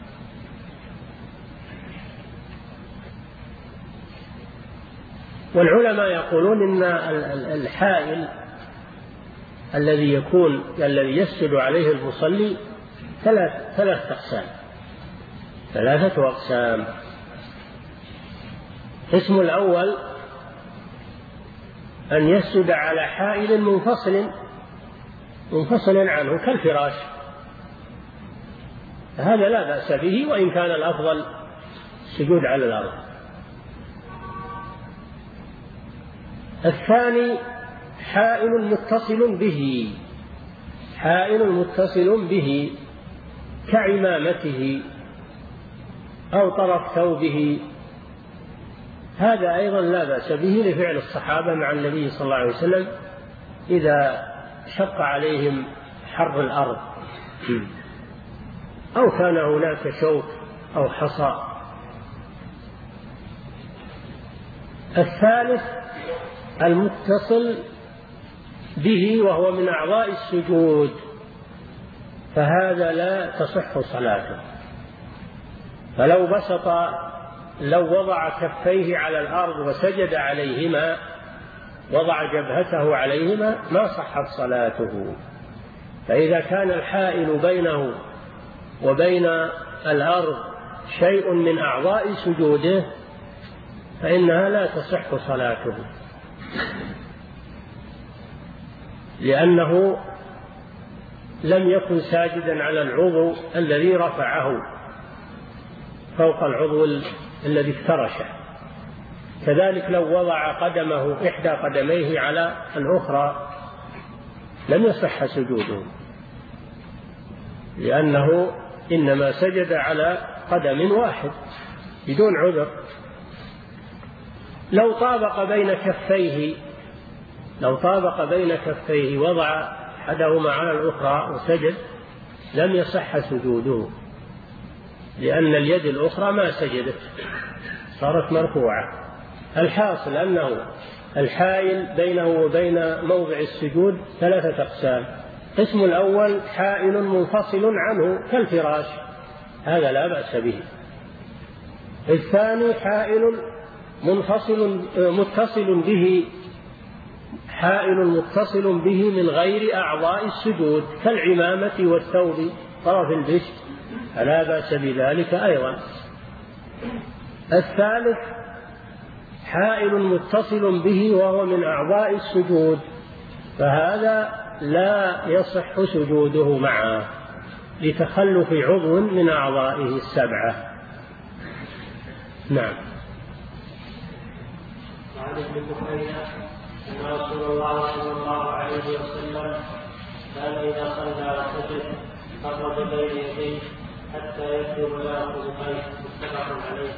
B: والعلماء يقولون إن الحائل الذي يكون الذي يسجد عليه المصلي ثلاث ثلاث أقسام ثلاثة أقسام. القسم الأول أن يسجد على حائل منفصل منفصل عنه كالفراش، هذا لا بأس به، وإن كان الأفضل السجود على الأرض. الثاني حائل متصل به حائل متصل به كعمامته أو طرف ثوبه، هذا أيضا لا بأس به لفعل الصحابة مع النبي صلى الله عليه وسلم إذا شق عليهم حر الأرض أو كان هناك شوك أو حصى. الثالث المتصل به وهو من أعضاء السجود، فهذا لا تصح صلاته. فلو بسط لو وضع كفيه على الأرض وسجد عليهما، وضع جبهته عليهما، ما صحت صلاته. فإذا كان الحائل بينه وبين الأرض شيء من أعضاء سجوده فإنها لا تصح صلاته، لأنه لم يكن ساجدا على العضو الذي رفعه فوق العضو الذي افترشه. كذلك لو وضع قدمه إحدى قدميه على الأخرى لم يصح سجوده، لأنه إنما سجد على قدم واحد بدون عذر. لو طابق بين كفيه لو طابق بين كفيه وضع أحدهما على الأخرى وسجد لم يصح سجوده، لأن اليد الأخرى ما سجدت، صارت مرفوعة. الحاصل أنه الحائل بينه وبين موضع السجود ثلاثة أقسام. القسم الأول حائل منفصل عنه كالفراش، هذا لا بأس به. الثاني حائل منفصل متصل به حائل متصل به من غير أعضاء السجود كالعمامة والثوب طرف البشت، فلا بأس بذلك أيضا. الثالث حائل متصل به وهو من أعضاء السجود، فهذا لا يصح سجوده معه لتخلف عضو من أعضائه السبعة. نعم.
A: وعن ابن بحيرة أن رسول الله صلى الله عليه وسلم كان إذا صلى وسجد قرب بين يديه حتى يبدو بياض الخيط، متفق عليه.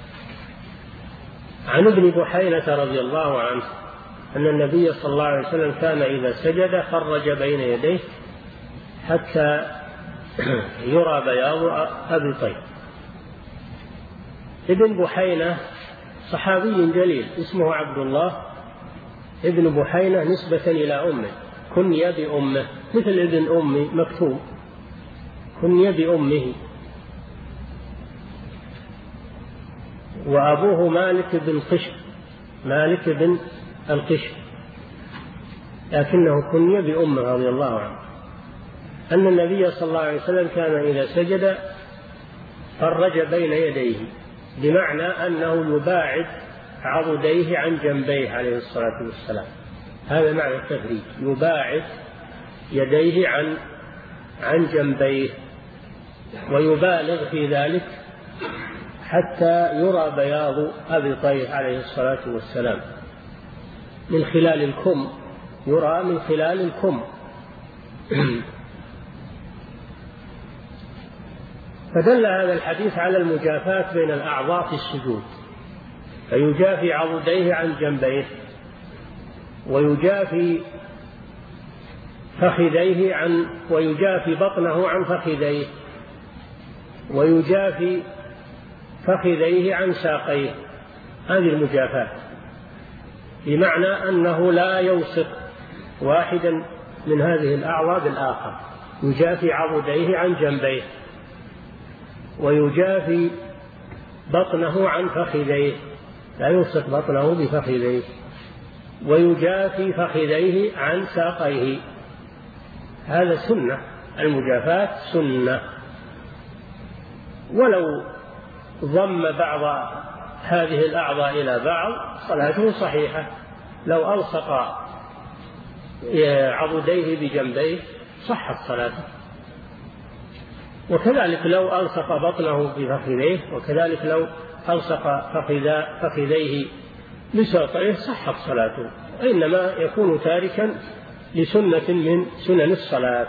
B: عن ابن بحيرة رضي الله عنه أن النبي صلى الله عليه وسلم كان إذا سجد خرج بين يديه حتى يرى بياض أبطيه. ابن بحيرة صحابي جليل اسمه عبد الله ابن بحيرة نسبة إلى أمه، كني بأمه مثل ابن أمي مكتوم، كني بأمه. وأبوه مالك بن قشر مالك بن القشر، لكنه كني بأمه رضي الله عنه. أن النبي صلى الله عليه وسلم كان إذا سجد فرج بين يديه، بمعنى أنه يباعد عضديه عن جنبيه عليه الصلاة والسلام، هذا معنى التفريج، يباعد يديه عن عن جنبيه، ويبالغ في ذلك حتى يرى بياض أبطيه عليه الصلاة والسلام من خلال الكم، يرى من خلال الكم. فدل هذا الحديث على المجافاة بين الأعضاء في السجود، فيجافي عضديه عن جنبيه، ويجافي فخذيه عن ويجافي بطنه عن فخذيه، ويجافي فخذيه عن ساقيه. هذه المجافاة بمعنى أنه لا يوصق واحدا من هذه الأعضاء بالآخر، يجافي عضديه عن جنبيه، ويجافي بطنه عن فخذيه، لا يوصق بطنه بفخذيه، ويجافي فخذيه عن ساقيه. هذا سنة، المجافاة سنة. ولو ضم بعض هذه الأعضاء إلى بعض صلاته صحيحة، لو ألصق عضديه بجنبيه صحت صلاته، وكذلك لو ألصق بطنه بفخذيه، وكذلك لو ألصق فخذيه بساقيه صحت صلاته، وإنما يكون تاركا لسنة من سنن الصلاة.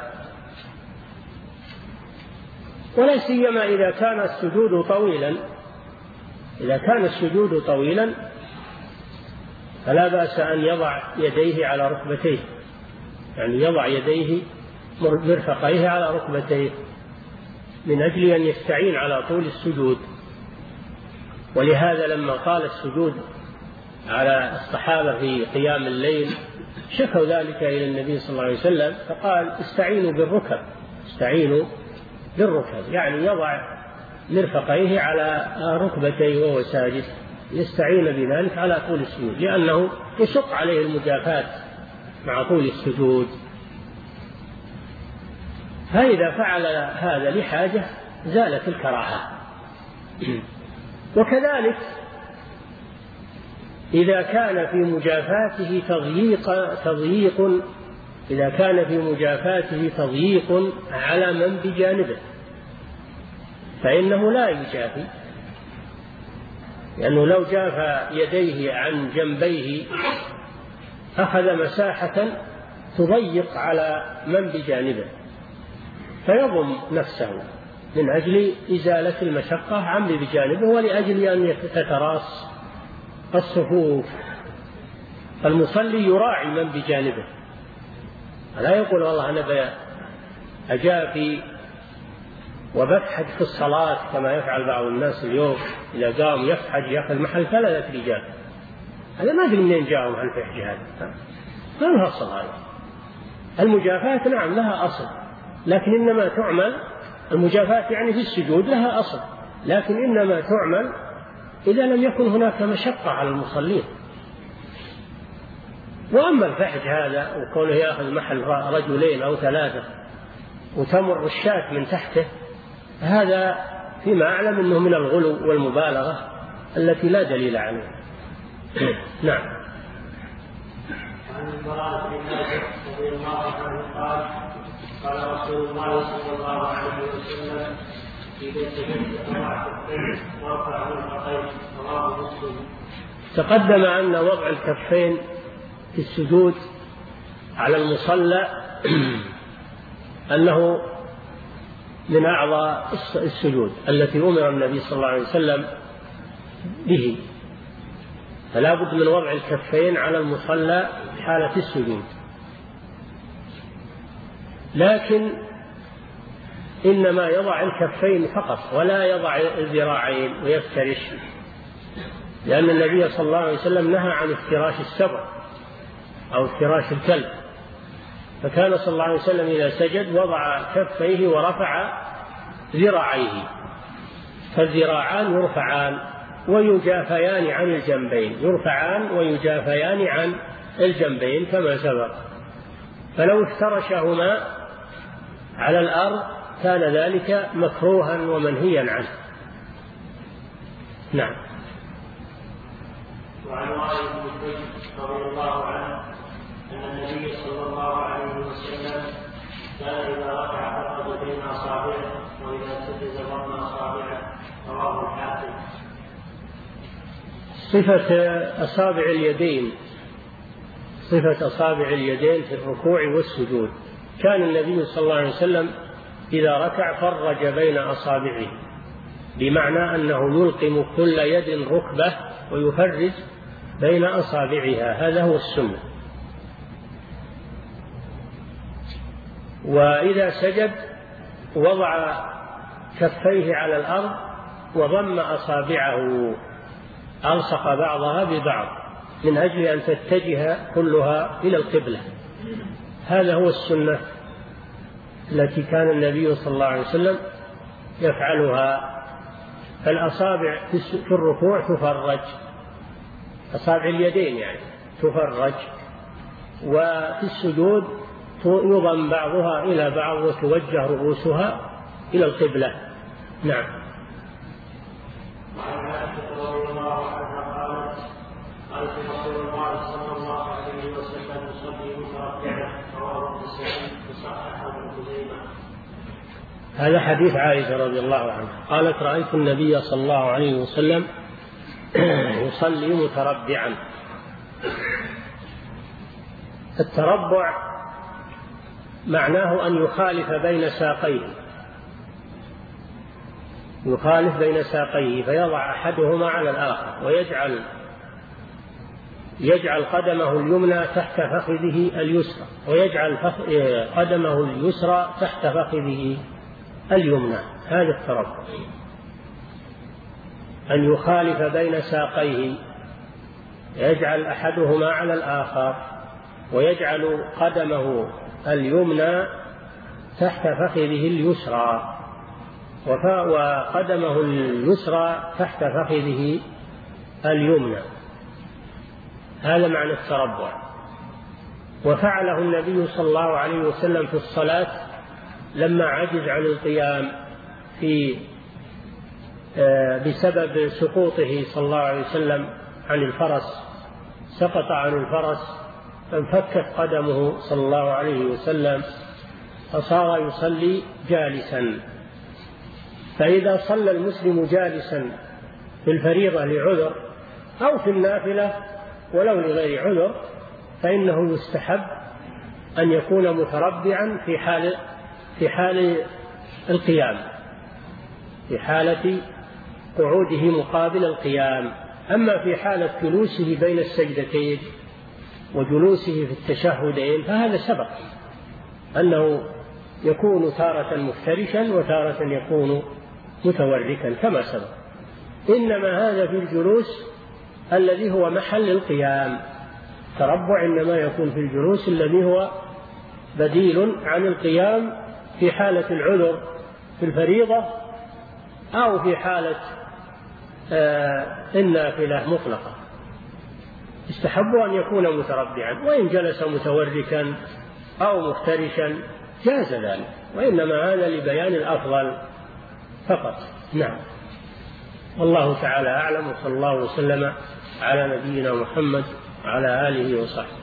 B: ولا سيما إذا كان السجود طويلا إذا كان السجود طويلا فلا بأس أن يضع يديه على ركبتيه يعني يضع يديه مرفقيه على ركبتيه من أجل أن يستعين على طول السجود. ولهذا لما قال السجود على الصحابة في قيام الليل شكوا ذلك إلى النبي صلى الله عليه وسلم فقال استعينوا بالركب استعينوا بالركب، يعني يضع مرفقيه على ركبتيه وهو ساجد يستعين بذلك على طول السجود، لأنه يشق عليه المجافاة مع طول السجود. فإذا فعل هذا لحاجة زالت الكراهة. وكذلك إذا كان في مجافاته تضييق تضييق إذا كان في مجافاته تضييق على من بجانبه فإنه لا يجافي، لأنه لو جاف يديه عن جنبيه أخذ مساحة تضيق على من بجانبه فيضم نفسه من أجل إزالة المشقة عن بجانبه ولأجل أن تتراص الصفوف. المصلي يراعي من بجانبه، لا يقول والله أنا أجافي وبفحج في الصلاة كما يفعل بعض الناس اليوم، إذا قام يفحج يأخذ محل ثلاثة رجال، هذا ما أدري منين جاءوا عن الفحج هذا، ما لها أصل. هذا المجافاة نعم لها أصل، لكن إنما تعمل المجافاة يعني في السجود لها أصل، لكن إنما تعمل إذا لم يكن هناك مشقة على المصلين. وأما الفحج هذا وكونه يأخذ محل رجلين أو ثلاثة وتمر الشاة من تحته، هذا فيما أعلم أنه من الغلو والمبالغة التي لا دليل عليها. نعم.
A: عن البراء بن مالك رضي الله عنه قال قال رسول الله صلى الله عليه وسلم إذا سجدت فوضع كفين وارفع مرفقين رواه مسلم.
B: تقدم أن وضع الكفين في السجود على المصلى أنه من أعضاء السجود التي أمر النبي صلى الله عليه وسلم به، فلا بد من وضع الكفين على المصلى حالة السجود. لكن إنما يضع الكفين فقط ولا يضع الذراعين ويفترش، لأن النبي صلى الله عليه وسلم نهى عن افتراش السبع أو افتراش الكلب، فكان صلى الله عليه وسلم إذا سجد وضع كفيه ورفع ذراعيه، فالذراعان يرفعان ويجافيان عن الجنبين، يرفعان ويجافيان عن الجنبين كما سبق، فلو افترشهما على الأرض كان ذلك مكروها ومنهيا عنه. نعم.
A: وعن وائل بن حجر رضي الله عنه أن النبي صلى الله عليه وسلم كان إذا رفع فرق بين أصابعه وإذا سجد ضم أصابعه رواه الحاكم.
B: صفة أصابع اليدين صفة أصابع اليدين في الركوع والسجود، كان النبي صلى الله عليه وسلم إذا ركع فرج بين أصابعه، بمعنى أنه يلقم كل يد ركبة ويفرج بين أصابعها، هذا هو السنة. وإذا سجد وضع كفيه على الأرض وضم أصابعه، ألصق بعضها ببعض من أجل أن تتجه كلها إلى القبلة، هذا هو السنة التي كان النبي صلى الله عليه وسلم يفعلها. فالأصابع في الركوع تفرج، أصابع اليدين يعني تفرج، وفي السجود يضم بعضها إلى بعض وتوجه رؤوسها إلى القبلة. نعم.
A: وعن عائشة رضي الله عنها قالت قالت رسول الله صلى الله عليه وسلم يصلي متركعا رواه ابن سعيد وصححه ابن خزيمة.
B: هذا حديث عائشة رضي الله عنها قالت رأيت النبي صلى الله عليه وسلم يصلي متربعا. التربع معناه أن يخالف بين ساقيه، يخالف بين ساقيه فيضع أحدهما على الآخر ويجعل يجعل قدمه اليمنى تحت فخذه اليسرى، ويجعل قدمه اليسرى تحت فخذه اليمنى. هذا التربع، أن يخالف بين ساقيه، يجعل أحدهما على الآخر، ويجعل قدمه اليمنى تحت فخذه اليسرى، وقدمه اليسرى تحت فخذه اليمنى. هذا معنى التربع. وفعله النبي صلى الله عليه وسلم في الصلاة لما عجز عن القيام في بسبب سقوطه صلى الله عليه وسلم عن الفرس، سقط عن الفرس فانفكت قدمه صلى الله عليه وسلم، فصار يصلي جالسا. فإذا صلى المسلم جالسا في الفريضة لعذر أو في النافلة ولو لغير عذر، فإنه يستحب أن يكون متربعا في حال في حال القيام، في حالة قعوده مقابل القيام. أما في حالة جلوسه بين السجدتين وجلوسه في التشهدين فهذا سبق أنه يكون تارة مفترشا وتارة يكون متوركا كما سبق. إنما هذا في الجلوس الذي هو محل القيام. تربع إنما يكون في الجلوس الذي هو بديل عن القيام في حالة العذر في الفريضة أو في حالة آه النافلة مطلقة. يستحب أن يكون متربعا، وإن جلس متوركا أو مفترشا جاز ذلك، وإنما هذا لبيان الأفضل فقط. نعم، والله تعالى أعلم، وصلى الله وسلم على نبينا محمد وعلى آله وصحبه.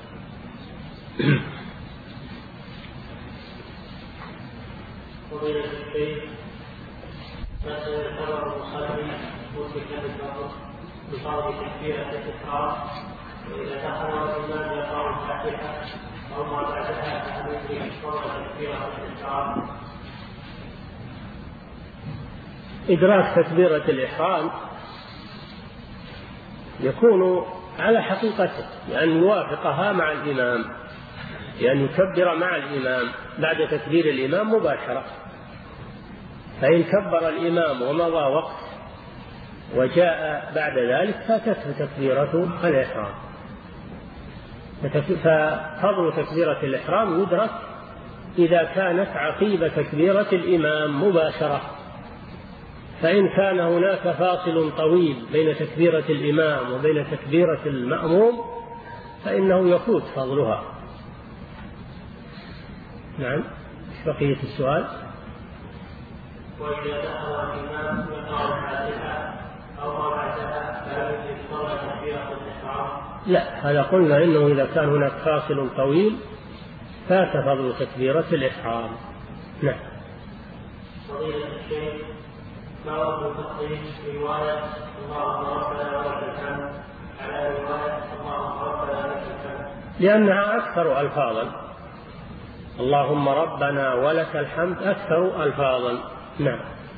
A: فضيلة الشيخ، متى يعتبر المصلي مرتكبا بفرض تكبيرة الإحرام، وإذا دخل الإمام يقرأ الفاتحة أو ما بعدها فمثل فرض تكبيرة الإحرام؟
B: إدراك تكبيرة الإحرام يكون على حقيقته، لأن يوافقها مع الإمام، لأن يكبر مع الإمام بعد تكبير الإمام مباشرة. فإن كبر الإمام ومضى وقت وجاء بعد ذلك فاتته تكبيرة الإحرام. ففضل تكبيرة الإحرام يدرك إذا كانت عقيب تكبيرة الإمام مباشرة. فإن كان هناك فاصل طويل بين تكبيرة الإمام وبين تكبيرة المأموم فإنه يفوت فضلها. نعم، بقية السؤال.
A: وإذا دخل الإمام يقرأ الفاتحة أو ما بعدها لا يجب فرض تكبيرة الإحرام؟
B: لا، هذا قلنا إنه إذا كان هناك فاصل طويل فات فضل تكبيرة الإحرام. نعم.
A: فضيلة الشيخ، ما وجه تقديم رواية اللهم ربنا ولك الحمد على رواية اللهم ربنا لك الحمد؟
B: لأنها أكثر ألفاظا. اللهم ربنا ولك الحمد أكثر ألفاظا. نعم.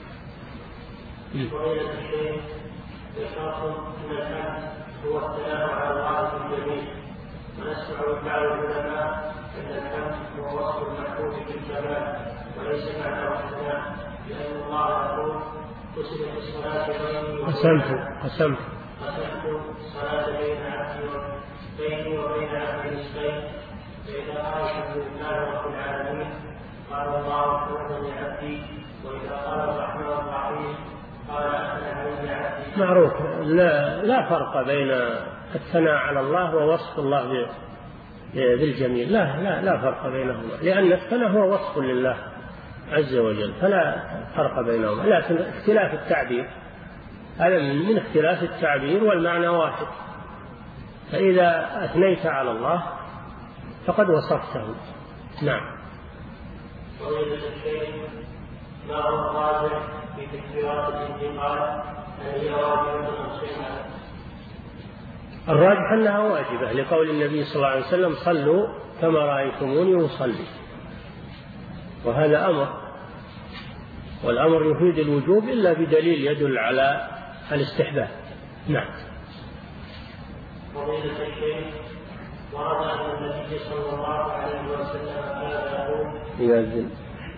A: فضيلة الشيخ، يشرح من الحمد هو الثناء على الله الجميل، ونسمع من بعض العلماء أن الحمد هو وصف المحمود بالكمال وليس معنى الثناء، لأن الله يقول قسمت الصلاة بيني
B: قسمت قسمت
A: قسمت الصلاة بين عبدي بيني وبين عبدي نصفين، فإذا قال الحمد لله رب العالمين قال الله حمدا لعبدي، وإذا قال الرحمن الرحيم قال أثنى علي عبدي.
B: معروف، لا, لا فرق بين الثناء على الله ووصف الله بالجميل، لا لا لا فرق بينهما، لأن الثناء هو وصف لله عز وجل، فلا فرق بينهما، لكن اختلاف التعبير هذا من اختلاف التعبير، والمعنى واحد. فإذا أثنيت على الله فقد وصفته. نعم.
A: فضيلة الشيخ، ما هو الراجح في تكبيرات الانتقال؟ هل هي واجبة أم سنة؟
B: الراجح أنها واجبة، لقول النبي صلى الله عليه وسلم صلوا كما رأيتموني أصلي، وهذا أمر، والأمر يفيد الوجوب إلا بدليل يدل على الاستحباب. نعم.
A: فضيلة الشيخ، ورد أن النبي صلى الله عليه وسلم كان يقول
B: يؤذن.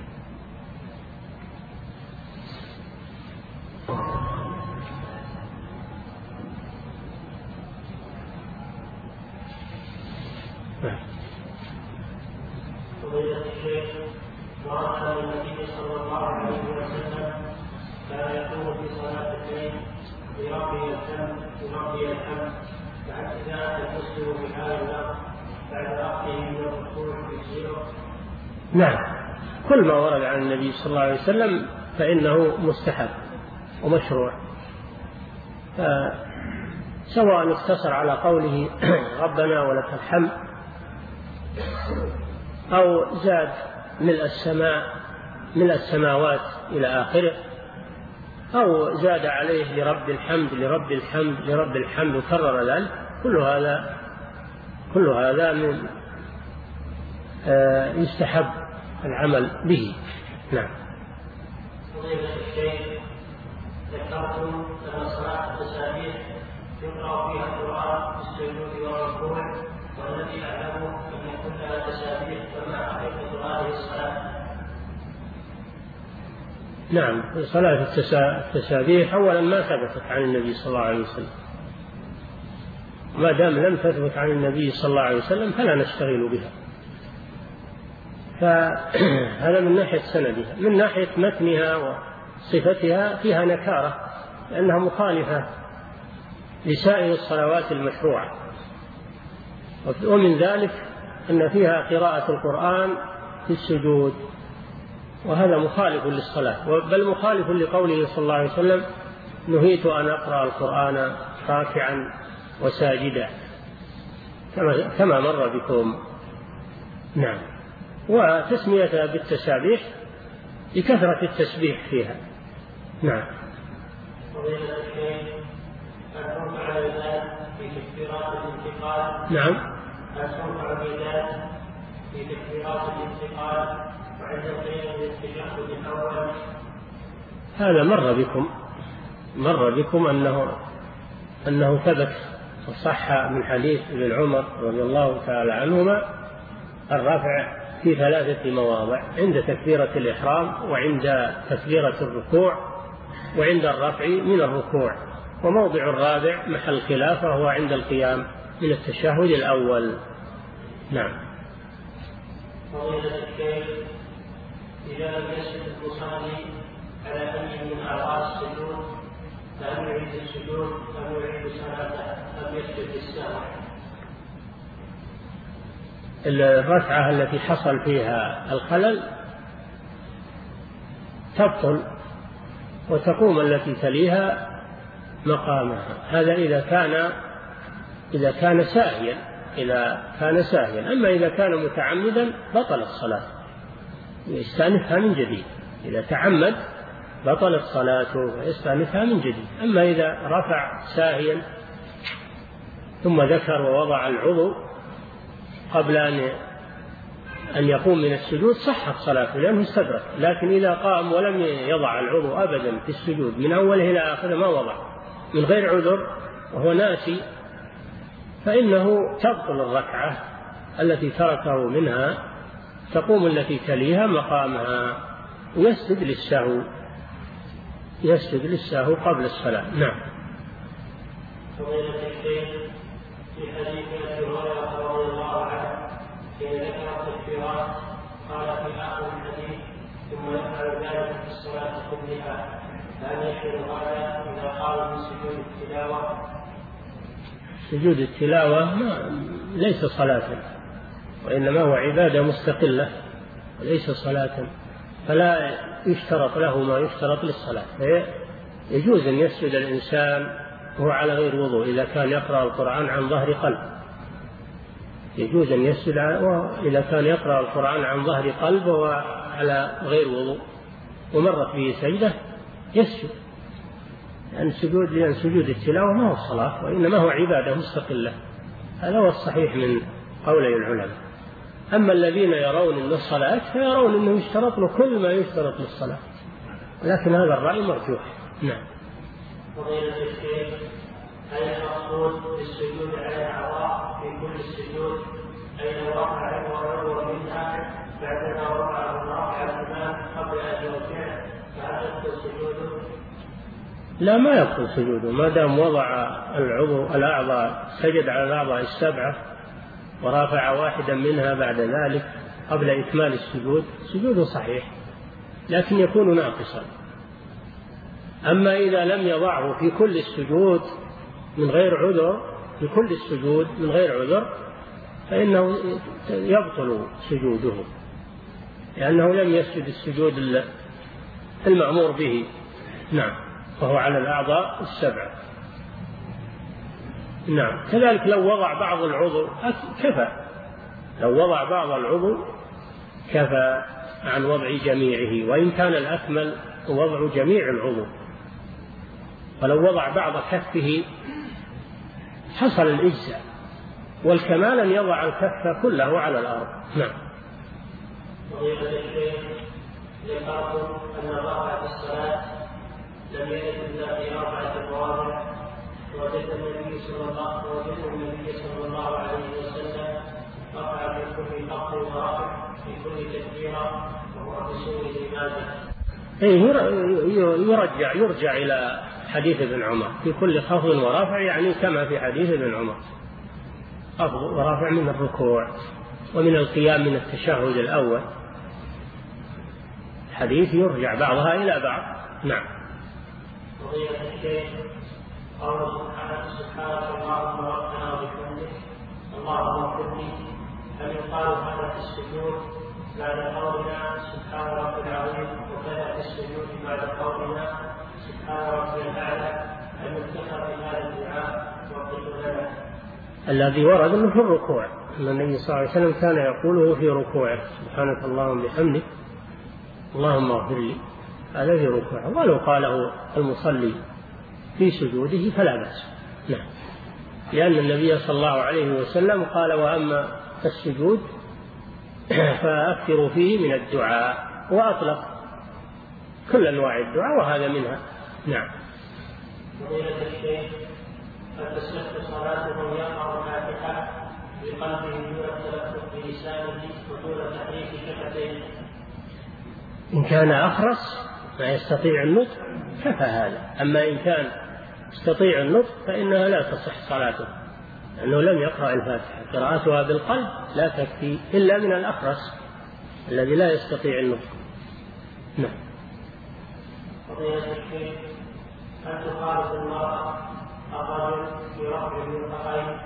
A: فضيلة الشيخ، ورد أن النبي صلى الله عليه وسلم كان يقول في صلاة الليل بربي الحمد بربي الحمد بعد إذا المسلم في حال الأرض بعد رفعه من الركوع يسيره.
B: نعم، كل ما ورد عن النبي صلى الله عليه وسلم فإنه مستحب ومشروع، سواء اقتصر على قوله ربنا ولك الحمد أو زاد ملء السماء ملء السماوات إلى آخره، أو زاد عليه لرب الحمد لرب الحمد لرب الحمد وكرر ذلك، كل هذا كل هذا من يستحب العمل به. نعم.
A: فضيلة الشيخ، ذكرتم أن صلاة التسابيح يقرأ فيها القرآن في السجود والركوع، والذي أعلمه أن كلها تسابيح، فما حقيقة هذه الصلاة؟
B: نعم، صلاة التسابيح أولا ما ثبتت عن النبي صلى الله عليه وسلم، ما دام لم تثبت عن النبي صلى الله عليه وسلم فلا نشتغل بها، فهذا من ناحية سندها. من ناحية متنها وصفتها فيها نكارة، لأنها مخالفة لسائر الصلوات المشروعة، ومن ذلك أن فيها قراءة القرآن في السجود، وهذا مخالف للصلاة، بل مخالف لقوله صلى الله عليه وسلم نهيت أن أقرأ القرآن راكعا وساجدا كما مر بكم. نعم. وتسميتها بالتسابيح لكثرة التسبيح فيها. نعم.
A: فضيلة الشيخ، هل ترفع اليدان في تكبيرات الانتقال؟
B: نعم.
A: هل ترفع اليدان في تكبيرات الانتقال وعند القيام للتشهد الأول؟
B: هذا مر بكم مر بكم أنه أنه ثبت وصح من حديث ابن عمر رضي الله تعالى عنهما الرفع في ثلاثة مواضع: عند تكبيرة الإحرام، وعند تكبيرة الركوع، وعند الرفع من الركوع. وموضع الرابع محل خلافه هو عند القيام من التشهد الأول. نعم.
A: فضيلة الشيخ، إذا لم يسجد المصلي على أي من أعضاء السجود فهل يعيد السجود أم يعيد صلاته أم يسجد للسهو؟
B: الركعة التي حصل فيها الخلل تبطل وتقوم التي تليها مقامها، هذا إذا كان إذا كان ساهيا إذا كان ساهيا أما إذا كان متعمدا بطلت صلاته، يستأنفها من جديد. إذا تعمد بطلت صلاته ويستأنفها من جديد. أما إذا رفع ساهيا ثم ذكر ووضع العضو قبل أن أن يقوم من السجود صحت صلاته لأنه استدرك، لكن إذا قام ولم يضع العضو أبدا في السجود من أوله إلى آخره ما وضع من غير عذر وهو ناسي فإنه تبطل الركعة التي تركه منها، تقوم التي تليها مقامها ويسجد للسهو يسجد للسهو قبل الصلاة. نعم.
A: فضيلة الشيخ، في حديث أبي هريرة رضي الله عنه حين ذكر التكبيرات قال في آخر الحديث ثم يفعل ذلك في الصلاة كلها، هل يشعر هذا إذا قام من سجود التلاوة؟
B: سجود التلاوة ما ليس صلاة، وإنما هو عبادة مستقلة وليس صلاة، فلا يشترط له ما يشترط للصلاة. يجوز أن يسجد الإنسان وهو على غير وضوء إذا كان يقرأ القرآن عن ظهر قلب، يجوز أن يسجد إذا كان يقرأ القرآن عن ظهر قلب وعلى غير وضوء ومرت به سجدة يسجد، لأن سجود لأن سجود التلاوة ما هو الصلاة وإنما هو عبادة مستقلة. هذا هو الصحيح من قولي العلماء. أما الذين يرون أن الصلاة فيرون أنه يشترط له كل ما يشترط للصلاة، لكن هذا الرأي مرجوح. نعم.
A: فضيلة الشيخ، هل المقصود بالسجود على الأعضاء في كل السجود أي رفع عضو منها بعدما رفعه رفع الإمام قبل أن يركع فهل يبطل سجوده؟
B: لا، ما يبطل سجوده ما دام وضع العضو الأعضاء، سجد على الأعضاء السبعة ورافع واحدا منها بعد ذلك قبل إكمال السجود، سجوده صحيح لكن يكون ناقصا. أما إذا لم يضعه في كل السجود من غير عذر، في كل السجود من غير عذر، فإنه يبطل سجوده، لأنه لم يسجد السجود المأمور به. نعم، فهو على الأعضاء السبعة. نعم، كذلك لو وضع بعض العضو كفى، لو وضع بعض العضو كفى عن وضع جميعه، وإن كان الأكمل وضع جميع العضو. فلو وضع بعض كفه حصل الإجزاء، والكمال أن يضع الكف كله على الأرض. نعم.
A: وغير الشيء ذكرتم أن رفعة الصلاة لم يجد إلا في أربعة مواضع، وجد النبي صلى الله وجد النبي صلى الله عليه وسلم رفع في كل خفض ورفع في كل تكبيرة، وهو في سورة ماجه.
B: يرجع يرجع إلى حديث ابن عمر في كل خفض ورفع، يعني كما في حديث ابن عمر، خفض ورفع من الركوع ومن القيام من التشهد الأول، حديث يرجع بعضها إلى بعض. نعم.
A: وغير الشيء قول سبحانه سبحانك اللهم ربنا وبحمدك اللهم اغفر لي، هل يقال هذا في السجود بعد قولنا سبحان ربي العظيم، وكذا في السجود بعد قولنا سبحان ربي الأعلى، هل يتخذ هذا الدعاء وقت لنا؟
B: الذي ورد انه في الركوع، ان النبي صلى الله عليه وسلم كان يقوله في ركوعه سبحانك اللهم وبحمدك اللهم اغفر لي، هذا في ركوعه. ولو قاله المصلي في سجوده فلا بأس. نعم، لأن النبي صلى الله عليه وسلم قال وأما السجود فأكثروا فيه من الدعاء، وأطلق كل أنواع الدعاء وهذا منها. نعم.
A: فضيلة الشيخ، فتصح صلاته يقرأ الفاتحة بقلبه دون التلفظ بلسانه ودون تحريك شفتيه؟
B: إن كان أخرس ما يستطيع النطق كفى هذا، أما إن كان يستطيع النطق فإنها لا تصح صلاته، لأنه لم يقرأ الفاتحة. قراءتها بالقلب لا تكفي إلا من الأخرس الذي لا يستطيع النطق. نعم.
A: فضيلة الشيخ، هل تخالف المرأة الرجل في رفع المرفقين؟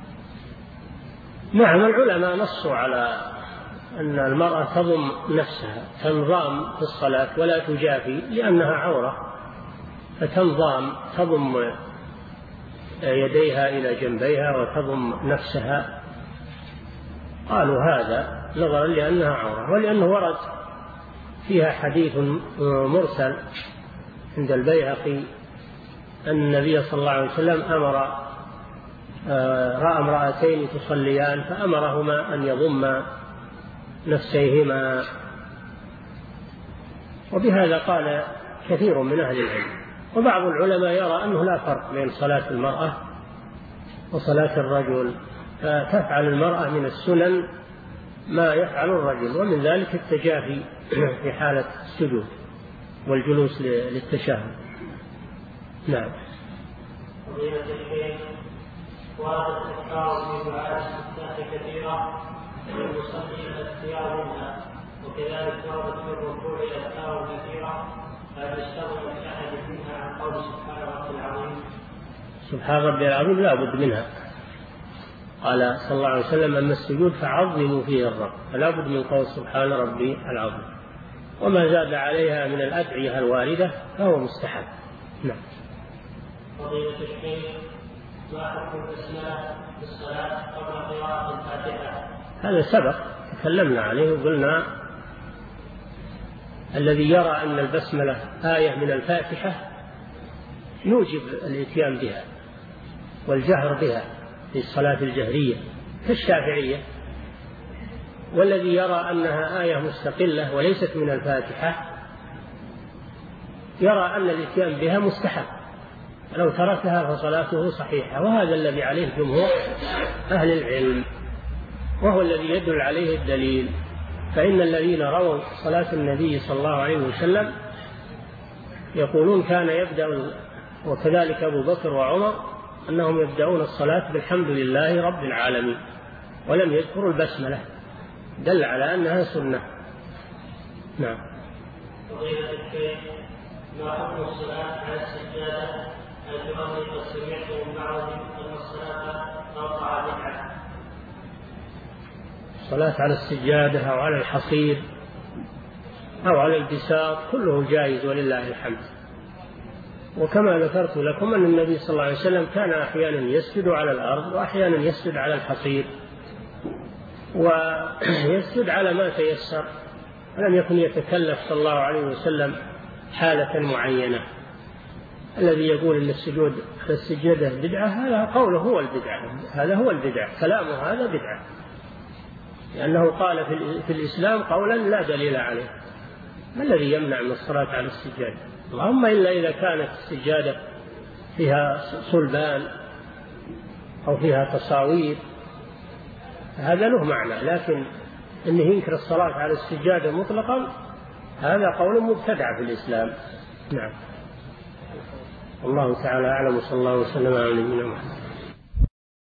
B: نعم، العلماء نصوا على أن المرأة تضم نفسها، تنظام في الصلاة ولا تجافي لأنها عورة، فتنظام تضم يديها إلى جنبيها وتضم نفسها. قالوا هذا نظرا لأنها عورة، ولأنه ورد فيها حديث مرسل عند البيهقي أن النبي صلى الله عليه وسلم أمر رأى امرأتين تصليان فأمرهما أن يضم نفسيهما، وبهذا قال كثير من أهل العلم. وبعض العلماء يرى أنه لا فرق بين صلاة المرأة وصلاة الرجل، فتفعل المرأة من السنن ما يفعل الرجل، ومن ذلك التجافي في حالة السجود والجلوس للتشهد. نعم.
A: فضيلة الشيخ، ورد التكرار في دعاء الاستفتاح كثيرة والمصلي الاختيار منها، وكذلك ورد في الركوع الاذكار كثيرة، فهل يستغني الأحد منها عن قول سبحان ربي العظيم؟
B: سبحان ربي العظيم لا بد منها. قال صلى الله عليه وسلم أما السجود فعظموا فيه الرب، فلا بد من قول سبحان ربي العظيم، وما زاد عليها من الأدعية الواردة فهو مستحب. نعم.
A: فضيلة الشيخ، ما حكم البسملة في الصلاة قبل قراءة الفاتحة؟
B: هذا سبق تكلمنا عليه وقلنا الذي يرى أن البسملة آية من الفاتحة يوجب الإتيان بها والجهر بها في الصلاة الجهرية كالشافعية، والذي يرى أنها آية مستقلة وليست من الفاتحة يرى أن الإتيان بها مستحب لو تركها فصلاته صحيحة، وهذا الذي عليه جمهور أهل العلم، وهو الذي يدل عليه الدليل. فإن الذين رووا صلاة النبي صلى الله عليه وسلم يقولون كان يبدأ، وكذلك أبو بكر وعمر، أنهم يبدأون الصلاة بالحمد لله رب العالمين، ولم يذكروا البسملة، دل على أنها سنة. نعم.
C: ما حكم الصلاة على السجادة أن تؤمن سمعت من بعض أن الصلاة تقطع بدعة؟
B: الصلاة على السجادة أو على الحصير أو على البساط كله جائز ولله الحمد. وكما ذكرت لكم أن النبي صلى الله عليه وسلم كان أحيانا يسجد على الأرض وأحيانا يسجد على الحصير، ويسجد على ما تيسر، ولم يكن يتكلف صلى الله عليه وسلم حالة معينة. الذي يقول أن السجود على السجادة بدعة هذا قوله هو البدعة، هذا هو البدعة، كلامه هذا بدعة، لأنه قال في الإسلام قولا لا دليل عليه. ما الذي يمنع من الصلاة على السجادة؟ اللهم إلا إذا كانت السجادة فيها صلبان أو فيها تصاوير، هذا له معنى، لكن إنه ينكر الصلاة على السجادة مطلقا هذا قول مبتدع في الإسلام. نعم. الله تعالى أعلم، صلى الله وسلم على نبينا محمد.